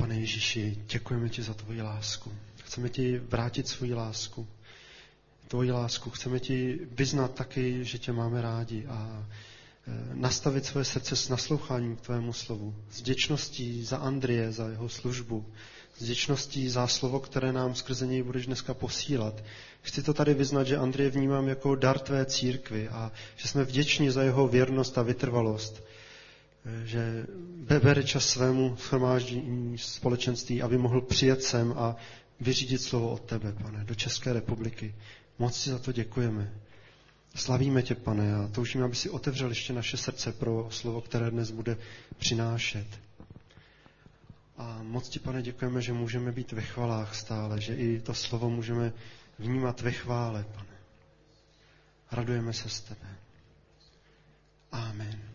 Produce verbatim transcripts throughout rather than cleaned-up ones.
Pane Ježíši, děkujeme ti za tvoji lásku. Chceme ti vrátit svoji lásku. Tvoji lásku. Chceme ti vyznat taky, že tě máme rádi a nastavit svoje srdce s nasloucháním k tvému slovu. S vděčností za Andreje, za jeho službu. S vděčností za slovo, které nám skrze něj budeš dneska posílat. Chci to tady vyznat, že Andreje vnímám jako dar tvé církvi a že jsme vděční za jeho věrnost a vytrvalost. Že bere čas svému shromáždění společenství, aby mohl přijet sem a vyřídit slovo od tebe, Pane, do České republiky. Moc si za to děkujeme. Slavíme tě, Pane, a toužíme, aby si otevřel ještě naše srdce pro slovo, které dnes bude přinášet. A moc ti, Pane, děkujeme, že můžeme být ve chvalách stále, že i to slovo můžeme vnímat ve chvále, Pane. Radujeme se z tebe. Amen.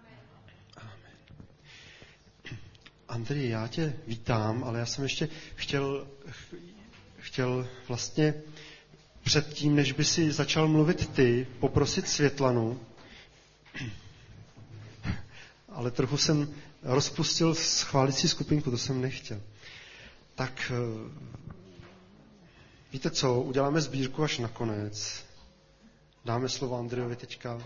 Andrej, já tě vítám, ale já jsem ještě chtěl, chtěl vlastně předtím, než by si začal mluvit ty, poprosit Světlanu, ale trochu jsem rozpustil schválící skupinku, to jsem nechtěl. Tak víte co, uděláme sbírku až nakonec. Dáme slovo Andrejovi teďka.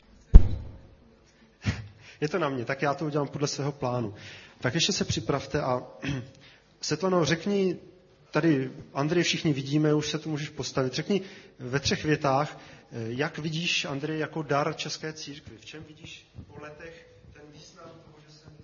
Je to na mě, tak já to udělám podle svého plánu. Tak ještě se připravte a Světlano, řekni, tady Andrej všichni vidíme, už se tu můžeš postavit, řekni ve třech větách, jak vidíš Andrej jako dar České církvi, v čem vidíš po letech ten význam toho, že se...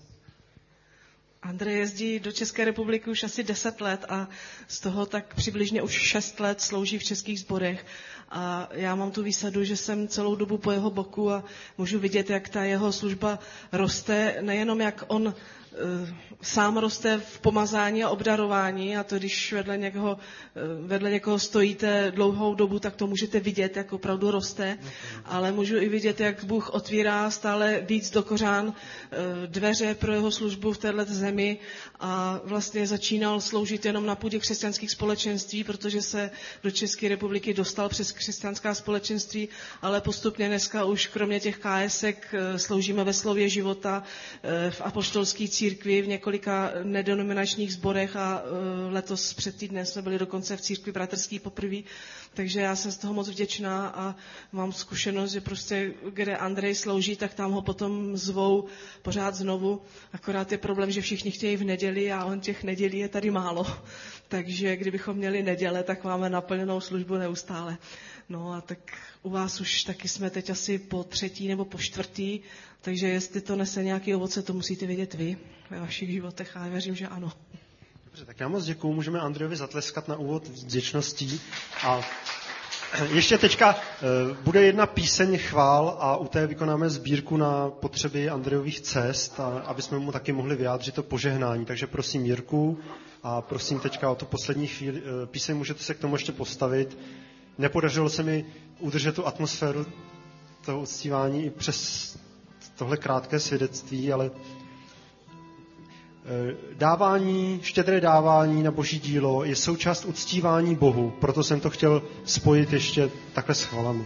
Andrej jezdí do České republiky už asi deset let a z toho tak přibližně už šest let slouží v českých sborech. A já mám tu výsadu, že jsem celou dobu po jeho boku a můžu vidět, jak ta jeho služba roste, nejenom jak on sám roste v pomazání a obdarování a to, když vedle někoho, vedle někoho stojíte dlouhou dobu, tak to můžete vidět, jak opravdu roste, ale můžu i vidět, jak Bůh otvírá stále víc do kořán dveře pro jeho službu v této zemi a vlastně začínal sloužit jenom na půdě křesťanských společenství, protože se do České republiky dostal přes křesťanská společenství, ale postupně dneska už kromě těch kések sloužíme ve Slově života v apoštolské církvi v několika nedenominačních sborech a letos před týdnem jsme byli dokonce v církvi bratrský poprvé, takže já jsem z toho moc vděčná a mám zkušenost, že prostě kde Andrej slouží, tak tam ho potom zvou pořád znovu, akorát je problém, že všichni chtějí v neděli a on těch nedělí je tady málo, takže kdybychom měli neděle, tak máme naplněnou službu neustále. No a tak u vás už taky jsme teď asi po třetí nebo po čtvrtý, takže jestli to nese nějaký ovoce, to musíte vědět vy ve vašich životech a já věřím, že ano. Dobře, tak já moc děkuju, můžeme Andrejovi zatleskat na úvod vděčností a ještě teďka bude jedna píseň chvál a u té vykonáme sbírku na potřeby Andrejových cest, a aby jsme mu taky mohli vyjádřit to požehnání, takže prosím Jirku a prosím teďka o tu poslední chvíli, píseň můžete se k tomu ještě postavit. Nepodařilo se mi udržet tu atmosféru toho uctívání i přes tohle krátké svědectví, ale dávání, štědré dávání na Boží dílo je součást uctívání Bohu, proto jsem to chtěl spojit ještě takhle s chvalami.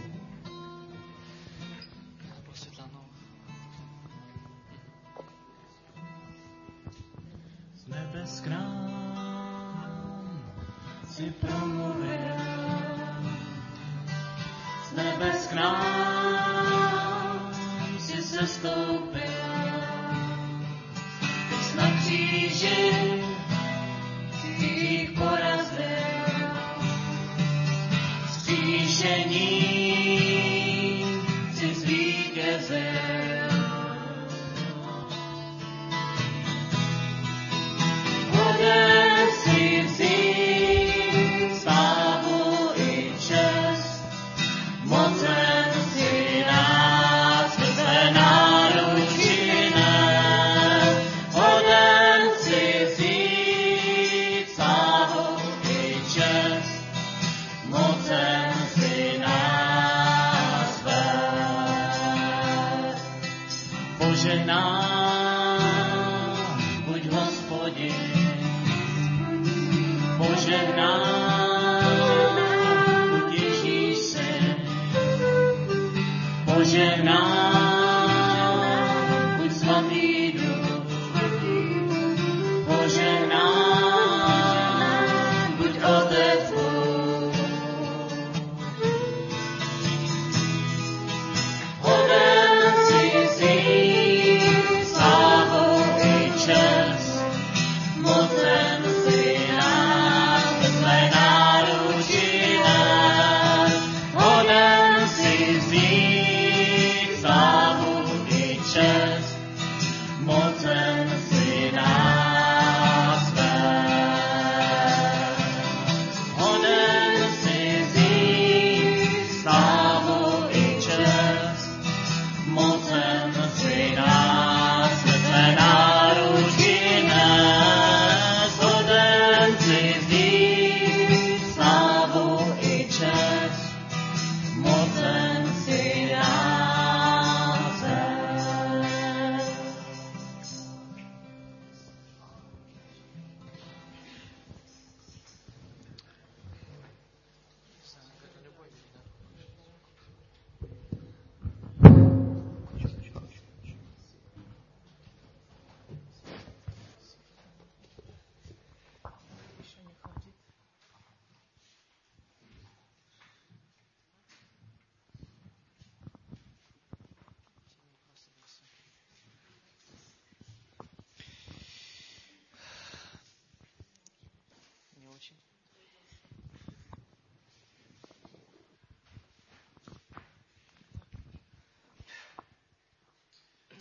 Z nebes k nám si promluvil, z nebes k nám si sestoupil, na kříži hřích porazil, vzkříšení si zvítězil. Hoden si vzít slávu i čest, mocen si nás skrze náručí. Požehnán buď Hospodin, požehnán buď Ježíš syn, požehnán buď svatý duch, požehnán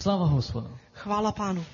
Слава Господу! Chvála Pánu.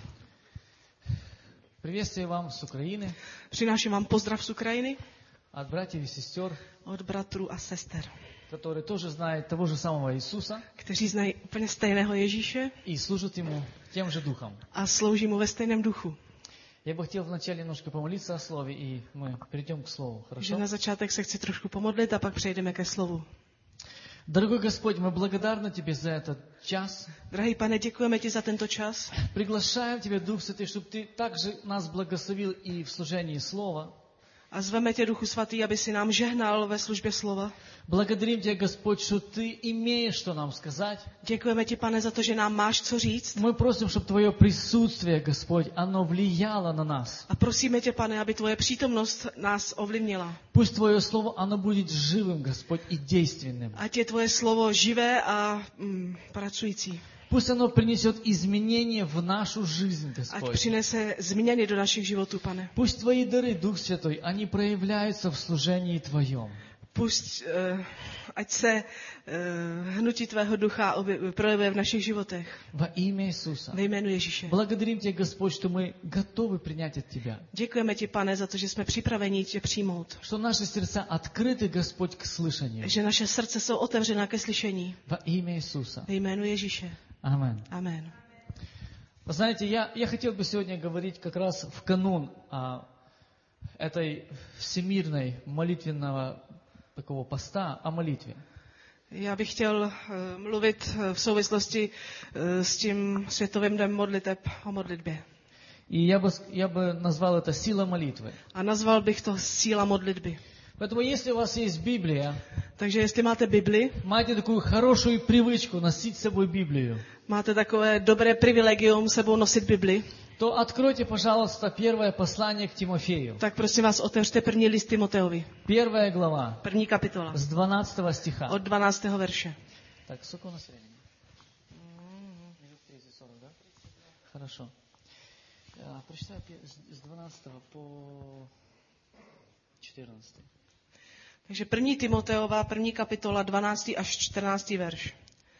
Приветствие вам с Украины, Přináším vám pozdrav z Ukrajiny от братьев и сестер, od bratrů a sester, которые тоже знают того же самого Иисуса kteří znají úplně stejného Ježíše и служат Ему тем же Духом. a slouží mu ve stejném duchu. Я бы хотел вначале немножко помолиться о Слове, и мы перейдем к Слову. Takže Хорошо? na začátek se chci trošku pomodlit a pak přejdeme ke slovu. Дорогой Господь, мы благодарны Тебе за этот час. Drahý Pane, děkujeme ti za tento čas. Приглашаем Тебя, Дух Святый, чтобы Ты также нас благословил и в служении Слова. A zveme tě, Duchu Svatý, aby si nám žehnal ve službě slova. Благодарим Тебя, Господь, что Ты имеешь что нам сказать. Děkujeme ti, Pane, za to, že nám máš co říct. Мы просим, чтобы Твое присутствие, Господь, оно влияло на нас. A prosíme tě, Pane, aby tvoje přítomnost nás ovlivnila. Пусть Твое Слово, оно будет живым, Господь, и действенным. Ať je tvoje slovo živé a mm, pracující. Пусть оно принесет изменения в нашу жизнь, Ať Господь. přinese změny do našich životů, Pane. Пусть Твои дары, Дух Святой, они проявляются в служении Твоем. Pusť, uh, ať se uh, hnutí tvého ducha obje- projevuje v našich životech. Во имя Иисуса. Ve jménu Ježíše. Благодарим Тебя, Господь, что мы готовы принять от Тебя. Děkujeme ti, Pane, za to, že jsme připraveni tě přijmout. Что наши сердца открыты, Господь, к слышанию. Že naše srdce jsou otevřená ke slyšení. Во имя Иисуса. Ve jménu Ježíše. Аминь. Amen. Вы знаете, я, я хотел бы сегодня говорить как раз в канун а, этой всемирной молитвенного такого поста о молитве. Já bych chtěl uh, mluvit uh, v souvislosti uh, s tím světovým dnem modliteb o modlitbě. И я бы, я бы назвал это «Сила молитвы». A nazval bych to síla modlitby. Поэтому если у вас есть Библия, Takže jestli máte Bibli, майте такую хорошую привычку носить с собой Библию, máte takové dobré privilegium sebou nosit Bibli, то откройте, пожалуйста, первое послание к Тимофею. tak prosím vás otevřte první list Timoteovi, Первая глава, první kapitola, с двенадцатого стиха. od dvanáctého verše. Так, сколько у нас времени? Минут тридцать сорок, да? Хорошо. А, Прочитай пе- с с двенадцатого по четырнадцатый. Takže první Timoteova, první kapitola, dvanáctý až čtrnáctý verš.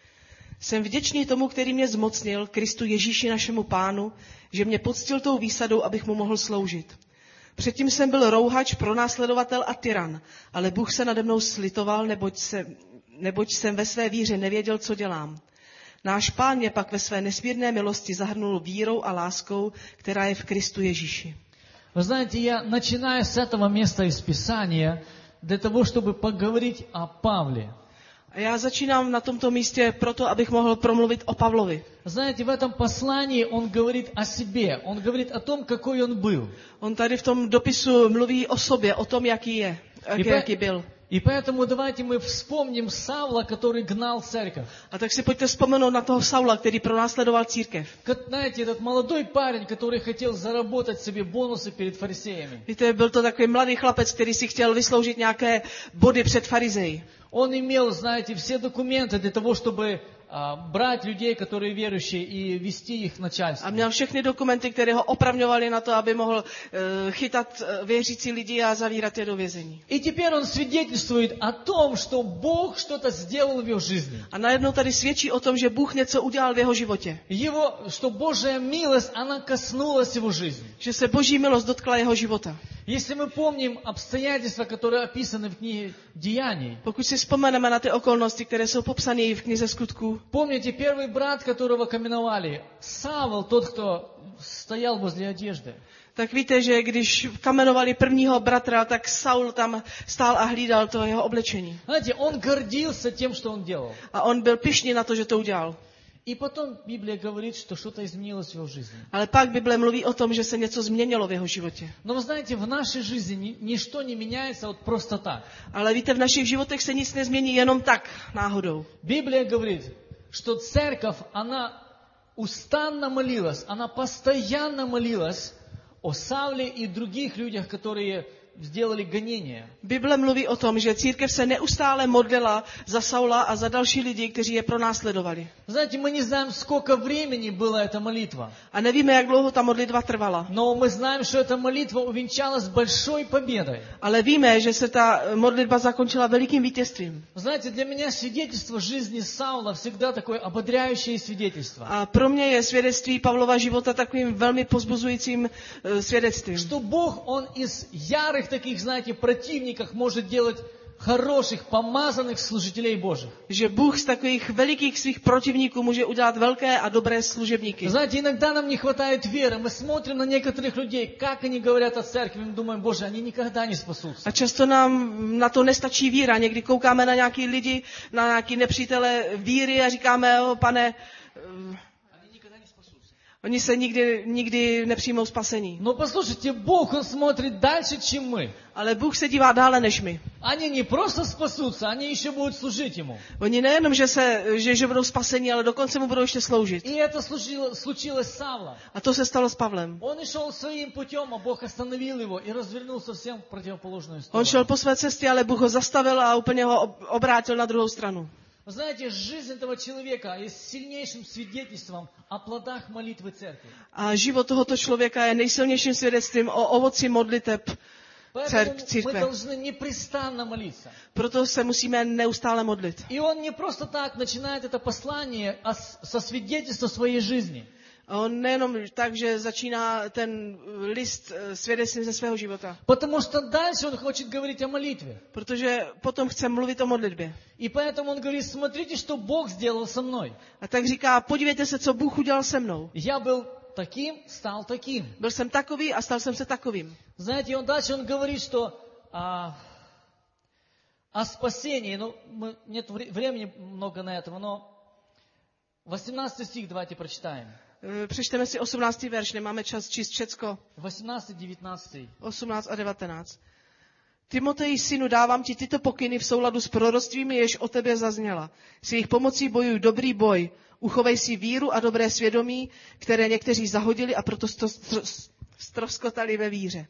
Jsem vděčný tomu, který mě zmocnil, Kristu Ježíši našemu Pánu, že mě poctil tou výsadou, abych mu mohl sloužit. Předtím jsem byl rouhač, pronásledovatel a tyran, ale Bůh se nade mnou slitoval, neboť, se, neboť jsem ve své víře nevěděl, co dělám. Náš Pán mě pak ve své nesmírné milosti zahrnul vírou a láskou, která je v Kristu Ježíši. Вы знаете, я начинаю с этого места из Писания для того, чтобы поговорить о Павле. A já začínám na tomto místě proto, abych mohl promluvit o Pavlovi. Знаете, в этом послании он говорит о себе, он говорит о том, какой он был. On tady v tom dopisu mluví o sobě, o tom, jaký je, jaký, po- jaký byl. И поэтому давайте мы вспомним Савла, который гнал церковь. A tak si pojďte vzpomenout na toho Saula, který pronásledoval církev. Как, знаете, этот молодой парень, который хотел заработать себе бонусы перед фарисеями. Víte, byl to takový mladý chlapec, který si chtěl vysloužit nějaké body před farizeji. Он имел, знаете, все документы для того, чтобы а, брать людей, которые верующие, и вести их в начальство. A měl všechny dokumenty, které ho opravňovaly na to, aby mohl uh, chytat uh, věřící lidi a zavírat je do vězení. И теперь он свидетельствует о том, что Бог что-то сделал в его жизни. A najednou tady svědčí o tom, že Bůh něco udělal v jeho životě. Его, что Божья милость, она коснулась его жизни. Že se Boží milost dotkla jeho života. Если мы помним обстоятельства, которые описаны в книге Деяний, Pokud si vzpomeneme na ty okolnosti, které jsou popsané v knize Skutků, помните первый брат, которого каменовали, Савл, тот, кто стоял возле одежды. tak víte, že když kamenovali prvního bratra, tak Saul tam stál a hlídal to jeho oblečení. Знаете, он гордился тем, что он делал. A on byl pyšný na to, že to udělal. И потом Библия говорит, что что-то изменилось в его жизни. Ale pak Bible mluví o tom, že se něco změnilo v jeho životě. Но вы знаете, в нашей жизни ни- ничто не меняется вот просто так. Ale víte, v našich životech se nic nezmění jenom tak, náhodou. Библия говорит, что церковь, она устанно молилась, она постоянно молилась о Савле и других людях, которые сделали гонения. Bible mluví o tom, že církev se neustále modlila za Saula a za další lidi, kteří je pronásledovali. Знаете, мы не знаем, сколько времени была эта молитва. A nevíme, jak dlouho ta modlitba trvala. Но мы знаем, что эта молитва увенчалась большой победой. Ale víme, že se ta modlitba zakončila velikým vítězstvím. Знаете, для меня свидетельство жизни Саула всегда такое ободряющее свидетельство. A pro mě je svědectví Pavlova života takovým velmi povzbuzujícím uh, svědectvím. Что Бог, Он из ярых таких, знаете, противников может делать хороших, помазанных служителей Божьих. Že Bůh z takových velikých svých protivníků může udělat velké a dobré služebníky. Знаете, иногда нам не хватает веры. Мы смотрим на некоторых людей, как они говорят о церкви, мы думаем, Боже, они никогда не спасутся. A často nám na to nestačí víra. Někdy koukáme na nějaký lidi, na nějaký nepřítele víry a říkáme, oh, pane, uh, oni se nikdy, nikdy nepřijmou spasení. Но послушайте, Бог, Он смотрит дальше, чем мы. Ale Bůh se dívá dále než my. Они не просто спасутся, они еще будут служить Ему. Oni nejenom, že, se, že, že budou spasení, ale dokonce mu budou ještě sloužit. И это случилось, случилось с Савлом. A to se stalo s Pavlem. Он и шел своим путем, а Бог остановил его и развернул совсем в противоположную On šel сторону. po své cestě, ale Bůh ho zastavil a úplně ho ob- obrátil na druhou stranu. Вы знаете, жизнь этого человека есть сильнейшим свидетельством о плодах молитвы церкви. A život tohoto člověka je nejsilnějším svědectvím o ovoci modliteb Поэтому мы církve. должны непрестанно молиться. Proto se musíme neustále modlit. И он не просто так начинает это послание а с- со свидетельства своей жизни. A on nejenom tak, že začíná ten list eh, svědectvím ze svého života. Потому что дальше он хочет говорить о молитве. Protože potom chce mluvit o modlitbě. И поэтому он говорит, смотрите, что Бог сделал со мной. A tak říká, podívejte se, co Bůh udělal se mnou. Я был таким, стал таким. Byl jsem takový a stal jsem se takovým. Знаете, он дальше он говорит, что а, о спасении, ну, мы, нет вре- времени много на этого, но восемнадцатый стих давайте прочитаем. Eh, Přečteme si osmnáctý verš, nemáme čas číst všecko. восемнадцатый девятнадцатый. osmnáct a devatenáct. Timotej, synu, dávám ti tyto pokyny v souladu s proroctvími, jež o tebe zazněla. S jejich pomocí bojuj dobrý boj. Uchovej si víru a dobré svědomí, které někteří zahodili a proto ztroskotali ve víře.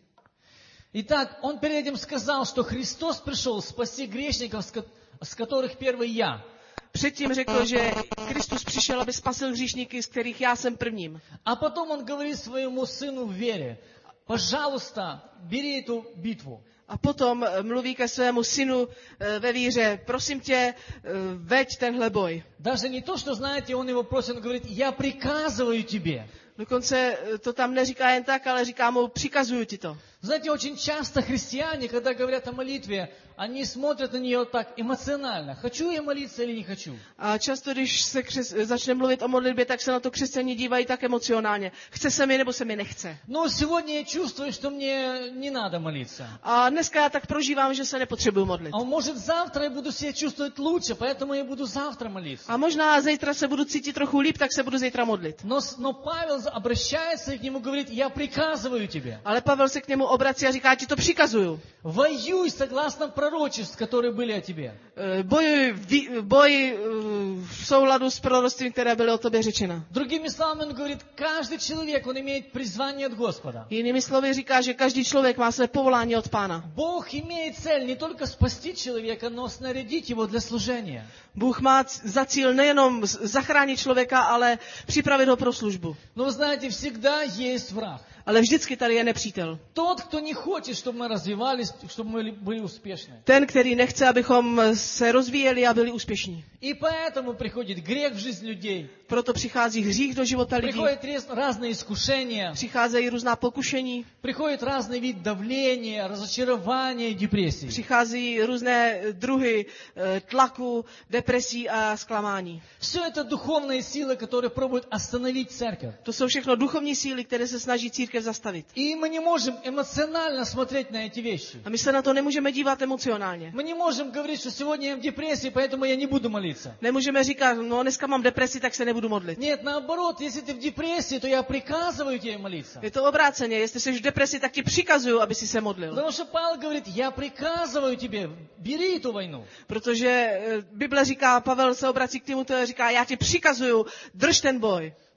Итак, он перед этим сказал, что Христос пришел спасти грешников, с ко- с которых первый я. Předtím řekl, že Kristus přišel, aby spasil hříšníky, z kterých já jsem prvním. А потом он говорит своему сыну в вере, пожалуйста, бери эту битву. A potom eh, mluví ke svému synu eh, ve víře, prosím tě, eh, veď tenhle boj. Даже не то, что, знаете, он его просит, он говорит, я приказываю тебе. Dokonce eh, to tam neříká jen tak, ale říká mu, přikazuju ti to. Знаете, очень часто христиане, когда говорят о молитве, они смотрят на нее так эмоционально. Хочу я молиться или не хочу? A často, když se křes, začne mluvit o modlitbě, tak se na to křesťané dívají tak emocionálně. Chce se mi, nebo se mi nechce. Но сегодня я чувствую, что мне не надо молиться. A dneska já tak prožívám, že se nepotřebuju modlit. А может завтра я буду себя чувствовать лучше, поэтому я буду завтра молиться. A možná zítra se budu cítit trochu líp, tak se budu zítra modlit. Но, с- но Павел обращается к нему, говорит, я приказываю тебе. Ale Pavel se k němu obrací a říká, ti to přikazuju. Воюй согласно пророчеств, которые были о тебе. Eh, Bojuj, ví- boj eh, v souladu s proroctvím, které byly o tobě řečena. Другими словами, он говорит, каждый человек, он имеет призвание от Господа. Jinými slovy říká, že každý člověk má své povolání od Pána. Бог имеет цель не только спасти человека, но снарядить его для служения. Bůh má c- za cíl nejenom z- zachránit člověka, ale připravit ho pro službu. Но вы знаете, всегда есть враг. Ale vždycky tady je nepřítel. Тот, кто не хочет, чтобы мы развивались, чтобы мы были успешны. Ten, který nechce, abychom se rozvíjeli a byli úspěšní. И поэтому приходит грех в жизнь людей. Proto přichází hřích do života lidí, Приходят рез- разные искушения. přicházejí různá pokušení, Приходит разный вид давления, разочарования и депрессии. přichází různé druhy eh, tlaku, depresí a zklamání. Все это духовные силы, которые пробуют остановить церковь. To jsou všechno duchovní síly, které se snaží církev zastavit. И мы не можем эмоционально смотреть на эти вещи. A my se na to nemůžeme dívat emocionálně. Мы не можем говорить, что сегодня я в депрессии, поэтому я не буду молиться. Nemůžeme říkat, no dneska mám depresi, tak se nebudu modlit. Нет, наоборот, если ты в депрессии, то я приказываю тебе молиться. Je to obráceně, jestli jsi v depresi, tak ti přikazuju, aby si se modlil. Потому что Павел говорит, я приказываю тебе, бери эту войну. Protože eh, Bible říká, Pavel se obrací k Timoteji a říká, já ti přikazuju, drž ten boj.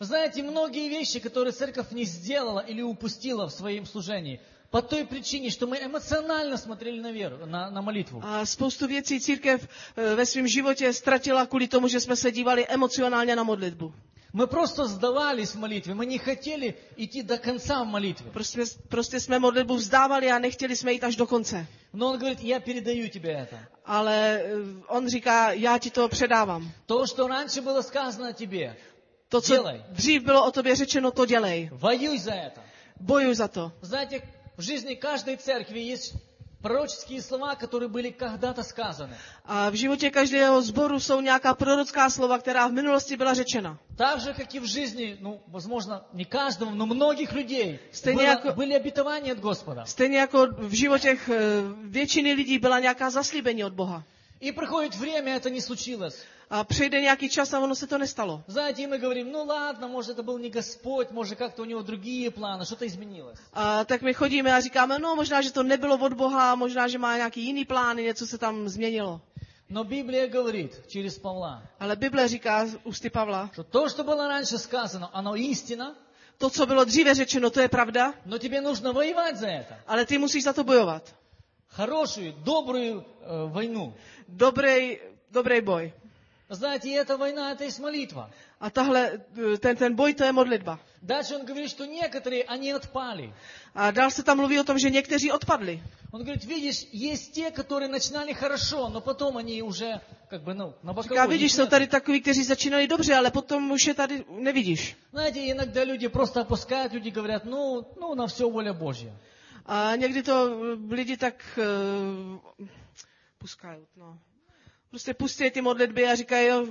Вы знаете, многие вещи, которые церковь не сделала или упустила в своем служении, по той причине, что мы эмоционально смотрели на веру, на, на молитву. A spoustu věcí církev eh, ve svém životě ztratila kvůli tomu, že jsme se dívali emocionálně na modlitbu. Мы просто сдавались в молитве, мы не хотели идти до конца в молитве. Prostě, prostě jsme modlitbu vzdávali a nechtěli jsme jít až do konce. Но он говорит, я передаю тебе это. Ale eh, on říká, já ti to předávám. То, что раньше было сказано о тебе, To, co dělej. dřív bylo o tobě řečeno, to dělej. Воюй за это. Bojuj za to. Знаете, в жизни каждой церкви есть пророческие слова, которые были когда-то сказаны. A v životě každého sboru jsou nějaká prorocká slova, která v minulosti byla řečena. Так же, как и в жизни, ну, возможно, не каждого, но многих людей Stejně было- jako- были обетования от Господа. Stejně jako v životech eh, většiny lidí byla nějaká zaslíbení od Boha. И проходит время, это не случилось. A přejde nějaký čas a ono se to nestalo. Знаете, и мы говорим, ну ладно, может это был не Господь, может как-то у него другие планы, что-то изменилось. A tak my chodíme a říkáme, no možná, že to nebylo od Boha, možná, že má nějaký jiný plány, něco se tam změnilo. Но Библия говорит через Павла, Ale Bible říká z ústy Pavla, что то, что было раньше сказано, оно истина, to, co bylo dříve řečeno, to je pravda, но тебе нужно воевать за это. ale ty musíš za to bojovat. Хорошую, добрую э, войну. Dobrý, dobrý boj. Знаете, и эта война, это есть молитва. A tahle, ten, ten boj, to je modlitba. Дальше он говорит, что некоторые, они отпали. A dál se tam mluví o tom, že někteří odpadli. Он говорит, видишь, есть те, которые начинали хорошо, но потом они уже, как бы, ну, на Říká, боковой. vidíš, jsou tady takový, kteří začínali dobře, ale potom už je tady nevidíš. Знаете, иногда люди просто опускают, люди говорят, ну, ну, на все воля Божья. A někdy to lidi tak uh, puskají. No. Prostě pustí ty modlitby a říkají, jo,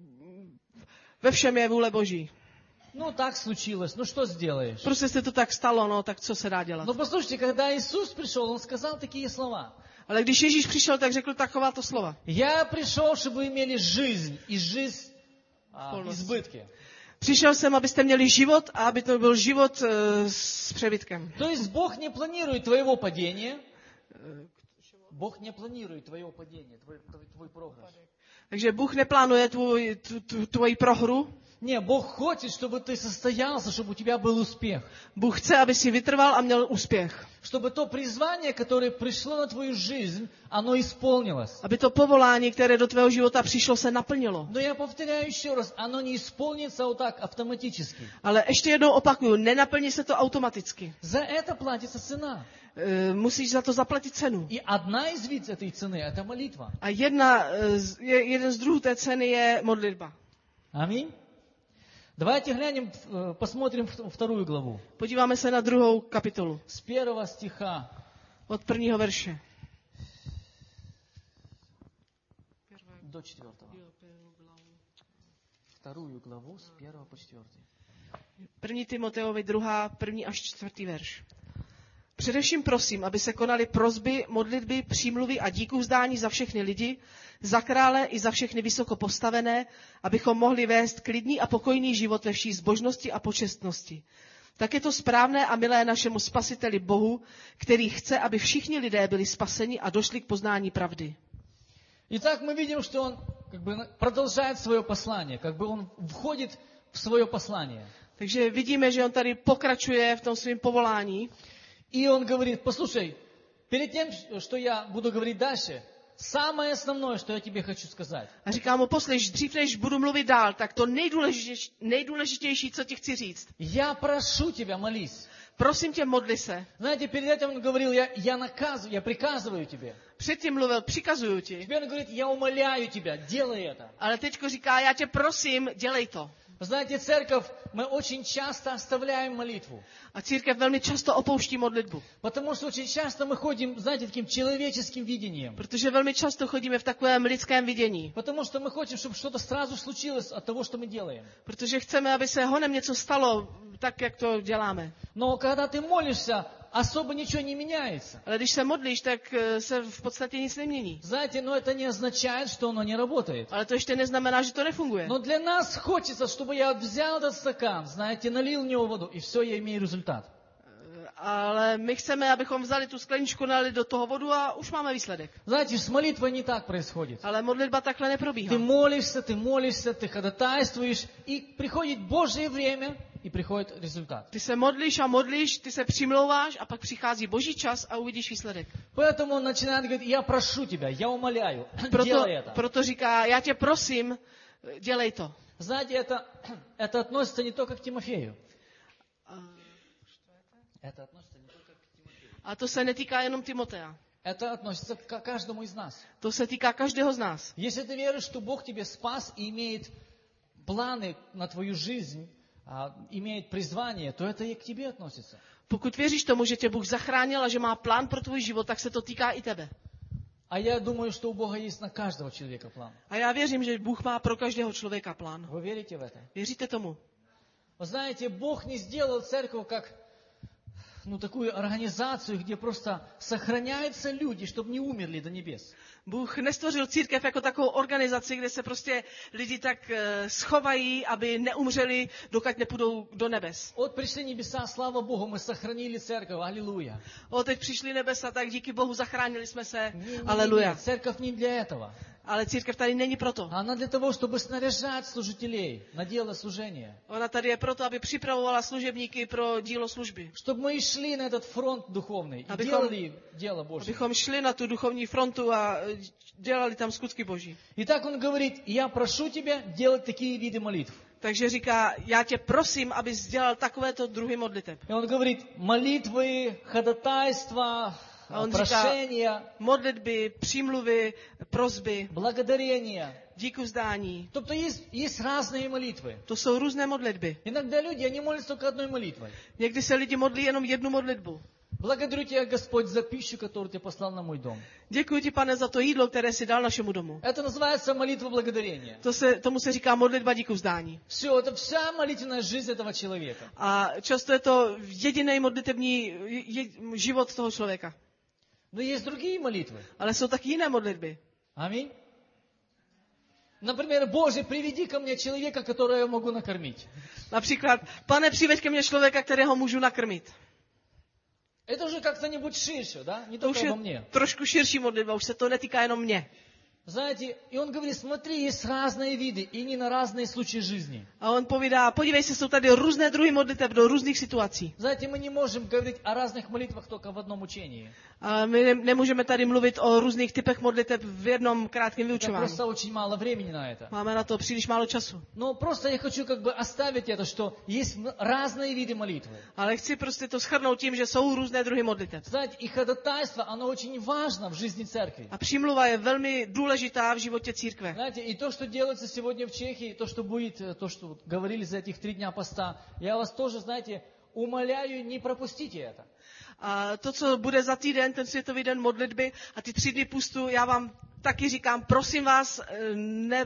ve všem je vůle Boží. Ну, так случилось, ну, что сделаешь? Prostě se to tak stalo, no, tak co se dá dělat. Но послушайте, когда Иисус пришел, Он сказал такие слова. Ale když Ježíš přišel, tak řekl takováto slova. Я пришел, чтобы имели жизнь, и жизнь а, в Полностью. избытке. Přišel jsem, abyste měli život a aby to byl život uh, s přebytkem. То есть Бог не планирует твоего падения. Бог не планирует твоего падения, твой, твой, твой прогресс. Takže Bůh neplánuje tvůj, tu, tu, tvoji prohru. Не, Бог хочет, чтобы ты состоялся, чтобы у тебя был успех. Bůh chce, aby si vytrval a měl úspěch. Чтобы то призвание, которое пришло на твою жизнь, оно исполнилось. Aby to povolání, které do tvého života přišlo, se naplnilo. Но я повторяю еще раз, оно не исполнится вот так автоматически. Ale ještě jednou opakuju, nenaplní se to automaticky. За это платится цена. E, musíš za to zaplatit cenu. И одна из видов этой цены – это молитва. A jedna, e, z- je, jeden z druhů té ceny je modlitba. Аминь. Давайте глянем, э, посмотрим в- вторую главу. Podíváme se na druhou kapitolu. С первого стиха. Od prvního verše. До четвертого. Вторую главу с первого по четвертый. První Timoteovi druhá, první až čtvrtý verš. Především prosím, aby se konaly prosby, modlitby, přímluvy a díkuvzdání za všechny lidi, za krále i za všechny vysoko postavené, abychom mohli vést klidný a pokojný život ve vší zbožnosti a počestnosti. Tak je to správné a milé našemu spasiteli Bohu, který chce, aby všichni lidé byli spaseni a došli k poznání pravdy. Итак, мы видим, что он как бы продолжает свое послание, как бы он входит в свое послание. Takže vidíme, že on tady pokračuje v tom svém povolání. И он говорит, послушай, перед тем, что я буду говорить дальше, самое основное, что я тебе хочу сказать. A říká mu, poslyš, dřív než budu mluvit dál, tak to nejdůležitější, nejdůležitější, co ti chci říct. Я прошу тебя, молись. Prosím tě, modli se. Знаете, перед этим он говорил, я, я наказываю, я приказываю тебе. Předtím mluvil, přikazuju ti. Теперь он говорит, я умоляю тебя, делай это. Ale teďko říká, já tě prosím, dělej to. Вы знаете, церковь, мы очень часто оставляем молитву. A církev velmi často opouští modlitbu. Потому что очень часто мы ходим, знаете, таким человеческим видением. Protože velmi často chodíme v takovém lidském vidění. Потому что мы хотим, чтобы что-то сразу случилось от того, что мы делаем. Protože chceme, aby se honem něco stalo, tak, jak to děláme. Но когда ты молишься, особо ничего не меняется. Ale když se modlíš, tak eh, se v podstatě nic nemění. Знаете, но это не означает, что оно не работает. Ale to ještě neznamená, že to nefunguje. Но для нас хочется, чтобы я взял этот стакан, знаете, налил в него воду, и все, я имею результат. Ale my chceme, abychom vzali tu skleničku, nalili do toho vodu a už máme výsledek. Знаете, с молитвой не так происходит. Ale modlitba takhle Ты neprobíhá. молишься, ты молишься, ты ходатайствуешь, и приходит Божье время, и приходит результат. Ty se modlíš a modlíš, ty se přimlouváš a pak přichází boží čas a uvidíš výsledek. Поэтому он начинает говорить, я прошу тебя, я умоляю, Proto, делай это. proto říká, já tě prosím, dělej to. Знаете, это, это относится не только к Тимофею. Это относится не только к Тимофею. A to se netýká jenom Timotea. Это относится к каждому из нас. To se týká každého z nás. Если ты веришь, что Бог тебя спас и имеет планы на твою жизнь, а, имеет призвание, то это и к тебе относится. Pokud věříš tomu, že tě Bůh zachránil a že má plán pro tvůj život, tak se to týká i tebe. А я думаю, что у Бога есть на каждого человека план. A já věřím, že Bůh má pro každého člověka plán. Вы верите в это? Věříte tomu? Вы знаете, Бог не сделал церковь как ну, такую организацию, где просто сохраняются люди, чтобы не умерли до небес. Bůh nestvořil církev jako takovou organizaci, kde se prostě lidi tak uh, schovají, aby neumřeli, dokud nepůjdou do nebes. Вот пришли небеса, слава Богу, мы сохранили церковь, аллилуйя. O, teď přišli nebesa, tak díky Bohu zachránili jsme se, Не, не, не, aleluja. не, церковь не для этого. Ale církev tady není proto. Она для того, чтобы снаряжать служителей на дело служения. Ona tady je proto, aby připravovala služebníky pro dílo služby. Чтобы мы шли на этот фронт духовный и Abychom- делали дело Божье. Abychom šli na tu duchovní frontu a eh, dělali tam skutky Boží. И так он говорит, я прошу тебя делать такие виды молитв. Takže říká, já tě prosím, abys dělal takovéto druhy modliteb. И он говорит, молитвы, ходатайства, А он прошения, Modlitby, přímluvy, prosby, благодарения. díku vzdání. Тобто есть, есть разные молитвы. To jsou různé modlitby. Иногда люди, они молятся только одной молитвой. Někdy se lidi modlí jenom jednu modlitbu. Благодарю тебя, Господь, за пищу, которую ты послал на мой дом. Děkuji ti, pane, za to jídlo, které si dal našemu domu. Это называется молитва благодарения. To se, tomu se říká modlitba díku vzdání. Все, это вся молитвенная жизнь этого человека. A často je to jediný modlitební je, život toho člověka. Но есть другие молитвы. Ale jsou taky jiné modlitby. Аминь. Например, Боже, приведи ко мне человека, которого я могу накормить. Například, pane, přiveď ke mně člověka, kterého můžu nakrmit. Это уже как-то-нибудь ширше, да? Не To už только je обо мне. trošku širší modlitba, už se to netýká jenom mě. Знаете, и он говорит, смотри, есть разные виды, и не на разные случаи жизни. A on povídá, podívej se, jsou tady různé druhy modliteb do různých situací. Знаете, мы не можем говорить о разных молитвах только в одном учении. A my ne- nemůžeme tady mluvit o různých typech modliteb v jednom krátkém Это vyučování. просто очень мало времени на это. Máme na to příliš málo času. Но просто я хочу как бы оставить это, что есть м- разные виды молитвы. Ale chci prostě to shrnout tím, že jsou různé druhy modliteb. Знаете, и ходатайство, оно очень важно в жизни церкви. A přímluva je velmi důležitá v životě církve. Знаете, и то, что делается сегодня в Чехии, то, что будет, э, то, что говорили за этих три дня поста, я вас тоже, знаете, умоляю, не propustите это. A to, co bude za týden, ten světový den modlitby a ty tři dny pustu, já vám taky říkám, prosím vás, ne,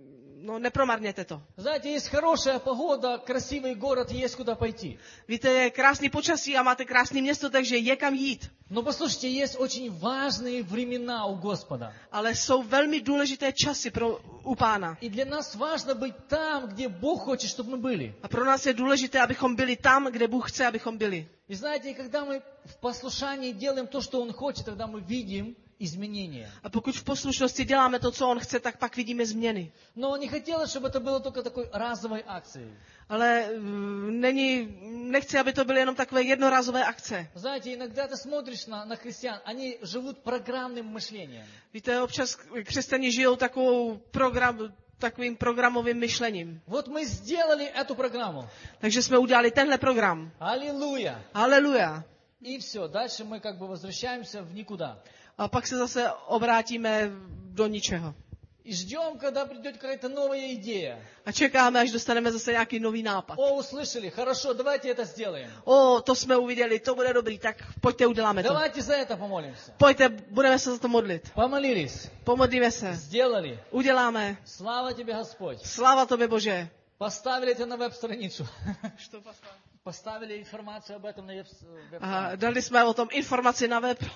no, nepromarněte to. Знаете, есть хорошая погода, красивый город, есть куда пойти. Víte, je krásný počasí a máte krásné město, takže je kam jít. Но послушайте, есть очень важные времена у Господа. Ale jsou velmi důležité časy pro, u Pána. И для нас важно быть там, где Бог хочет, чтобы мы были. A pro nás je důležité, abychom byli tam, kde Bůh chce, abychom byli. И знаете, когда мы в послушании делаем то, что Он хочет, тогда мы видим изменения. A pokud v poslušnosti děláme to, co On chce, tak pak vidíme změny. Но не хотелось, чтобы это было только такой разовой акцией. Ale mm, není, nechci, aby to byly jenom takové jednorázové akce. Знаете, иногда ты смотришь на, на христиан, они живут программным мышлением. Víte, občas křesťané žijou takovou program, takovým programovým myšlením. Вот мы сделали эту программу. Takže jsme udělali tenhle program. Аллилуйя. Haleluja. И все, дальше мы как бы возвращаемся в никуда. A pak se zase obrátíme do ničeho. И ждем, когда придет какая-то новая идея. A čekáme, až dostaneme zase nějaký nový nápad. О, услышали, хорошо, давайте это сделаем. O, to jsme uviděli, to bude dobrý, tak pojďte, uděláme to. Давайте за это помолимся. Pojďte, budeme se za to modlit. Помолились, Pomodlíme se. сделали. Uděláme. Слава тебе, Господь. Sláva tobě, Bože. Поставили это на веб-страницу. Поставили информацию об этом на веб- A веб-страницу. dali jsme o tom informaci na web.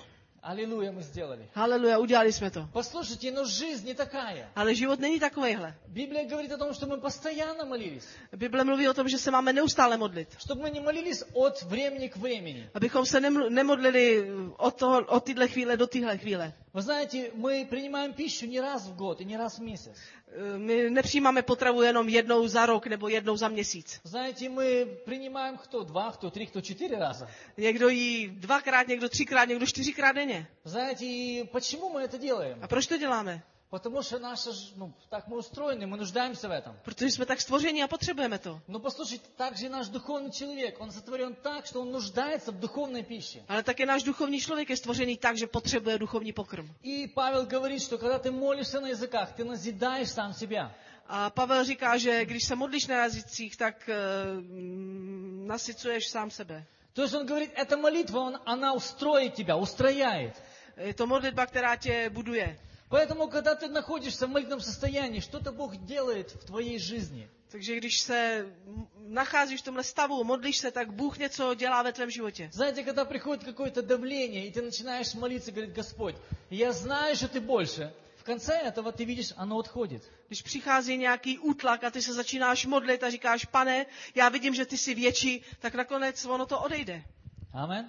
Аллилуйя, мы сделали. Haleluja, udělali jsme to. Послушайте, но жизнь не такая. Ale život není takovejhle. Библия говорит о том, что мы постоянно молились. Bible mluví o tom, že se máme neustále modlit. Чтобы мы не молились от времени к времени. Abychom se neml- nemodlili od, toho, od téhle chvíle do téhle chvíle. Вы знаете, мы принимаем пищу не раз в год и не раз в месяц. My nepřijímáme potravu jenom jednou za rok nebo jednou za měsíc. Знаете, мы принимаем кто два, кто три, кто четыре раза. Někdo jí dvakrát, někdo třikrát, někdo čtyřikrát denně. Знаете, и почему мы это делаем? A proč to děláme? Потому что наша, ж- ну, так мы устроены, мы нуждаемся в этом. Protože jsme tak stvoření a potřebujeme to. Но послушайте, также и наш духовный человек, он сотворен так, что он нуждается в духовной пище. Ale také náš duchovní člověk je stvořený tak, že potřebuje duchovní pokrm. И Павел говорит, что когда ты молишься на языках, ты назидаешь сам себя. A Pavel říká, že když se modlíš na jazycích, tak uh, nasycuješ sám sebe. То есть он говорит, эта молитва, он, она устроит тебя, устрояет. Je to modlitba, která tě buduje. Поэтому, когда ты находишься в молитвенном состоянии, что-то Бог делает в твоей жизни. Takže když se nacházíš v tomhle stavu, modlíš se, tak Bůh něco dělá ve tvém životě. Знаете, когда приходит какое-то давление, и ты начинаешь молиться, говорит, Господь, я знаю, что ты больше. В конце этого ты видишь, оно отходит. Když přichází nějaký útlak a ty se začínáš modlit a říkáš, Pane, já vidím, že ty jsi větší, tak nakonec ono to odejde. Амен.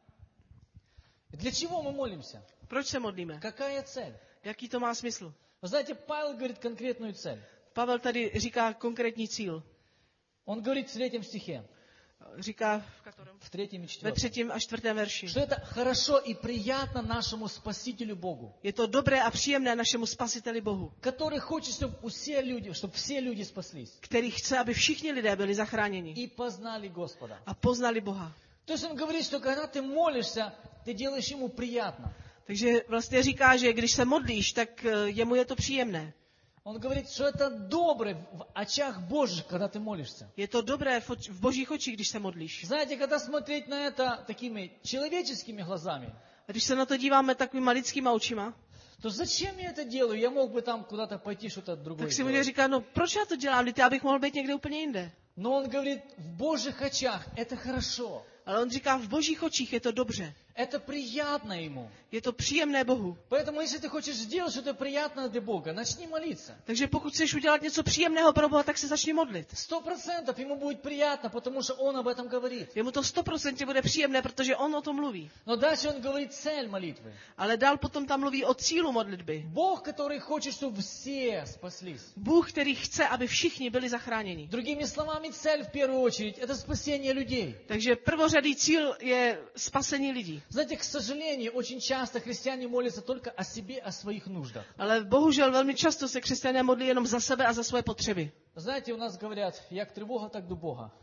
Для чего мы молимся? Proč se modlíme? Какая цель? Jaký to má smysl? Вы знаете, Павел говорит конкретную цель. Pavel tady říká konkrétní cíl. Он говорит в третьем стихе, Říká v, kterém? в третьем и Ve четвертом, třetím a čtvrtém verši. что это хорошо и приятно нашему Спасителю Богу, Je to dobré a příjemné našemu Spasiteli Bohu, который хочет, чтобы все люди, чтобы все люди спаслись který chce, aby všichni lidé byli zachráněni и познали Господа. a poznali Boha. То есть он говорит, что когда ты молишься, ты делаешь ему приятно. Takže vlastně říká, že když se modlíš, tak eh, jemu je to příjemné. Он говорит, что это добро в очах Божьих, когда ты молишься. Je to dobré v, oč- v božích očích, když se modlíš. Знаете, когда смотреть на это такими человеческими глазами, A když se na to díváme takovýma lidskýma očima, то зачем я это делаю? Я мог бы там куда-то пойти, что-то другое tak si делать. může říkat, no proč já to dělám, teď já bych mohl být někde úplně jinde. Но он говорит, в Божьих очах это хорошо. Ale on říká, v božích očích je to dobře. Это приятно ему. Je to příjemné Bohu. Поэтому, если ты хочешь сделать что-то приятное для Бога, начни молиться. Takže pokud chceš udělat něco příjemného pro Boha, tak se začni modlit. Сто процентов ему будет приятно, потому что он об этом говорит. Jemu to stoprocentně bude příjemné, protože on o tom mluví. Но дальше он говорит цель молитвы. Ale dál potom tam mluví o cílu modlitby. Бог, который хочет, чтобы все спаслись. Bůh, který chce, aby všichni byli zachráněni. Другими словами, цель в первую очередь – это спасение людей. Takže prvořadý cíl je spasení lidí. Знаете, к сожалению, очень часто христиане молятся только о себе, о своих нуждах. Ale bohužel velmi často se křesťané modlí jenom za sebe a za svoje potřeby. Знаете, у нас говорят, як тревога, так до Бога.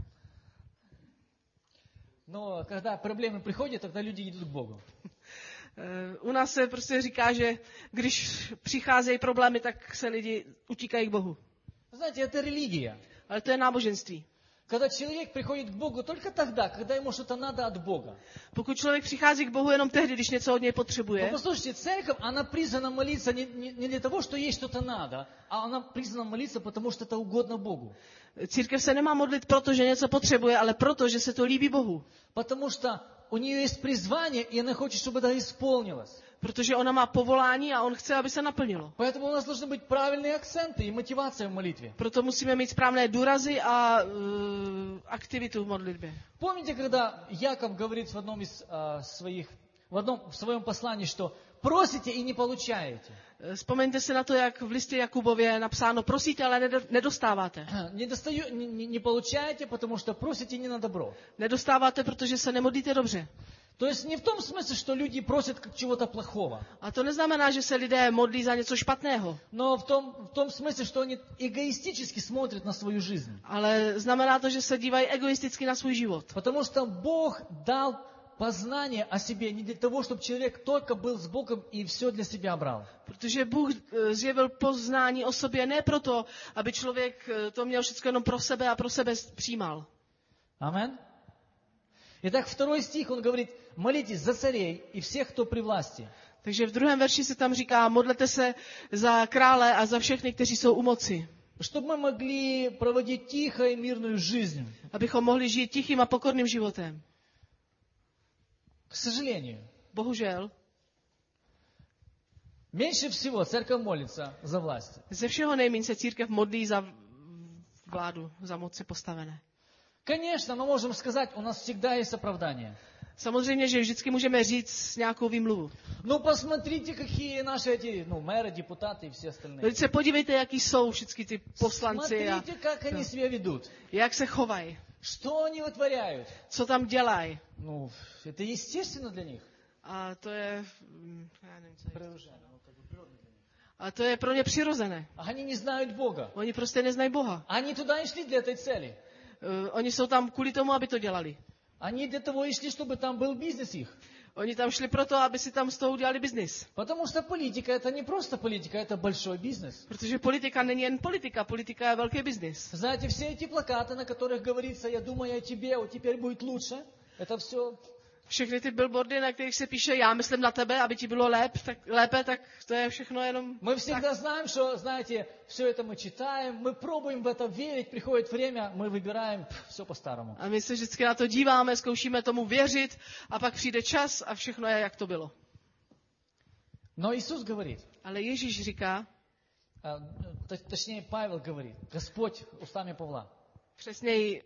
Но когда проблемы приходят, тогда люди идут к Богу. Eh, U nás se prostě říká, že když přicházejí problémy, tak se lidi utíkají k Bohu. Знаете, это религия. Ale to je náboženství. Когда человек приходит к Богу только тогда, когда ему что-то надо от Бога. Pokud člověk přichází k Bohu jenom tehdy, když něco od něj Но potřebuje, послушайте, церковь, она призвана молиться не, не, не для того, что ей что-то надо, а она призвана молиться, потому что это угодно Богу. církev se nemá modlit proto, že něco potřebuje, ale proto, že se to líbí Bohu. Потому что у нее есть призвание, и она хочет, чтобы это исполнилось. Protože ona má povolání a on chce, aby se naplnilo. Поэтому у нас должны быть правильные акценты и мотивация в молитве. Proto musíme mít správné důrazy a uh, aktivitu v modlitbě. Помните, когда Яков говорит в одном из а, своих, в одном в своем послании, что просите и не получаете. Vzpomeňte si na to, jak v listě Jakubově je napsáno, prosíte, ale nedo- nedostáváte. Не, достаю, не, не- не получаете, потому что просите не на добро. Nedostáváte, protože se nemodlíte dobře. То есть не в том смысле, что люди просят как чего-то плохого, A to neznamená, že se lidé modlí za něco špatného, но в том, в том смысле, что они эгоистически смотрят на свою жизнь. ale znamená to, že se dívají egoisticky na svůj život. Потому что Бог дал познание о себе не для того, чтобы человек только был с Богом и все для себя брал. Protože Bůh eh, zjevil poznání o sobě ne proto, aby člověk eh, to měl všechno jenom pro sebe a pro sebe přijímal. Амен. Итак, второй стих, он говорит, молитесь за царей и всех, кто при власти. Takže v druhém verši se tam říká, modlete se za krále a za všechny, kteří jsou u moci. Чтобы мы могли проводить тихо и мирную жизнь. Abychom mohli žít tichým a pokorným životem. К сожалению, Bohužel, Меньше всего церковь молится за власть. Ze všeho nejméně se církev modlí za vládu, za moci postavené. Конечно, мы можем сказать, у нас всегда есть оправдание. Samozřejmě, že vždycky můžeme říct nějakou výmluvu. Ну, посмотрите, какие наши эти, ну, mérы, депутаты и все остальные. Teď se podívejte, jaký jsou všichni ty poslanci a Смотрите, как они себя ведут. jak se chovají, Что они вытворяют. co tam dělají. Ну, это естественно для них. A to je, mm, já nevím, co je. A to je pro ně přirozené. Они не знают Бога. Oni prostě neznají Boha. Они туда и шли для этой цели. Uh, oni jsou tam kvůli tomu, aby to dělali. Они для того и шли, чтобы там был бизнес их. Oni tam šli proto, aby si tam z toho udělali biznis. Потому что политика это не просто политика, это большой бизнес. Protože politika není jen politika, politika je velký biznis. Знаете, все эти плакаты, на которых говорится, я думаю о тебе, вот теперь будет лучше, это все... Všechny ty billboardy, na kterých se píše, já myslím na tebe, aby ti bylo lép, tak, lépe, tak to je všechno jenom... Мы всегда знаем, что, знаете, все это мы читаем, мы пробуем в это верить, приходит время, мы выбираем все по-старому. A my se vždycky na to díváme, zkoušíme tomu věřit a pak přijde čas a všechno je, jak to bylo. Но Иисус говорит, Ale Ježíš říká, а, т- точнее Павел говорит, Господь устами Павла, přesněji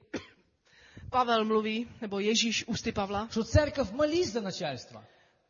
Pavel mluví, nebo Ježíš ústy Pavla, что церковь молись за начальство.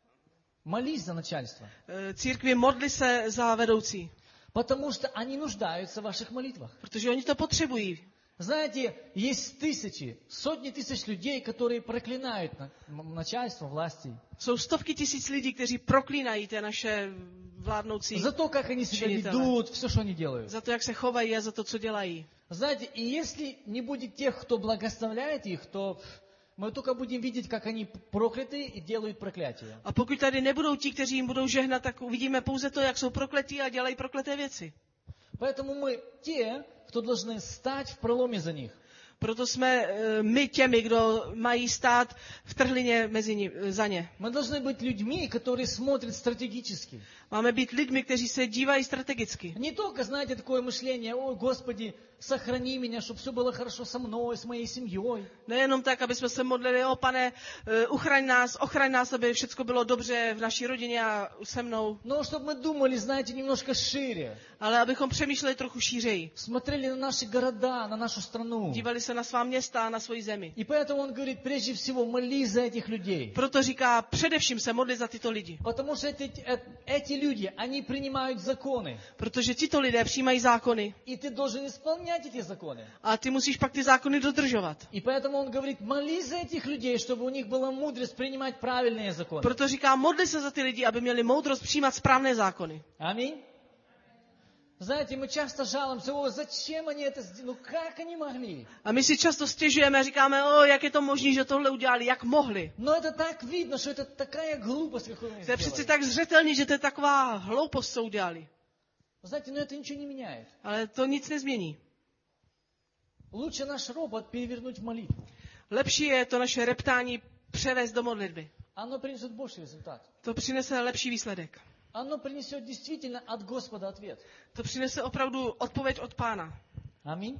Молись за начальство. eh, církvi modli se za vedoucí, Потому что они нуждаются в ваших молитвах. protože oni to potřebují. Знаете, есть тысячи, сотни тысяч людей, которые проклинают на- м- начальство, власти. Jsou stovky tisíc lidí, kteří proklínají ty naše vládnoucí За то, как они себя Чинитele. ведут, все, что они делают. za to, jak se chovají a za to, co dělají. Знаете, и если не будет тех, кто благословляет их, то мы только будем видеть, как они прокляты и делают проклятие. A pokud tady nebudou ti, kteří jim budou žehnat, tak uvidíme pouze to, jak jsou prokletí a dělají prokleté věci. Поэтому мы те, кто должны стать в проломе за них. Proto jsme eh, my těmi, kdo mají stát v trhlině mezi ní, za ně. Мы должны быть людьми, которые смотрят стратегически. Máme být lidmi, kteří se dívají strategicky. Не только, знаете, такое мышление, ой, Господи, сохрани меня, чтобы все было хорошо со мной, с моей семьей. Nejenom tak, aby jsme se modlili, o pane, eh, uchraň nás, ochraň nás, aby všechno bylo dobře v naší rodině a se mnou, Но чтобы мы думали, знаете, немножко шире. ale abychom přemýšleli trochu šířeji. Смотрели на наши города, на нашу страну. Dívali se na svá města a na svoji zemi. И поэтому он говорит, прежде всего, молись за этих людей. Proto říká, především se modlit za tyto lidi. Потому что эти, э- эти люди, они принимают законы. Protože tito lidé přijímají zákony И ты должен исполнять эти законы. a ty musíš pak ty zákony dodržovat. И поэтому он говорит, молись за этих людей, чтобы у них была мудрость принимать правильные законы. Proto říká, modli se za ty lidi, aby měli moudrost přijímat správné zákony. Аминь. Знаете, мы часто жалуемся, о, зачем они это сделали, ну как они могли? A my si často stěžujeme a říkáme, o, jak je to možné, že tohle udělali, jak mohli. Но это так видно, что это такая глупость, какую они To je přeci сделали. tak zřetelný, že to je taková hloupost, co udělali. Знаете, но это ничего не меняет. Ale to nic nezmění. Лучше наш робот перевернуть в молитву. Lepší je to naše reptání převést do modlitby. Оно принесет больший результат. To přinese lepší výsledek. Оно принесет действительно от Господа ответ. To přinese opravdu odpověď od Pána. Аминь.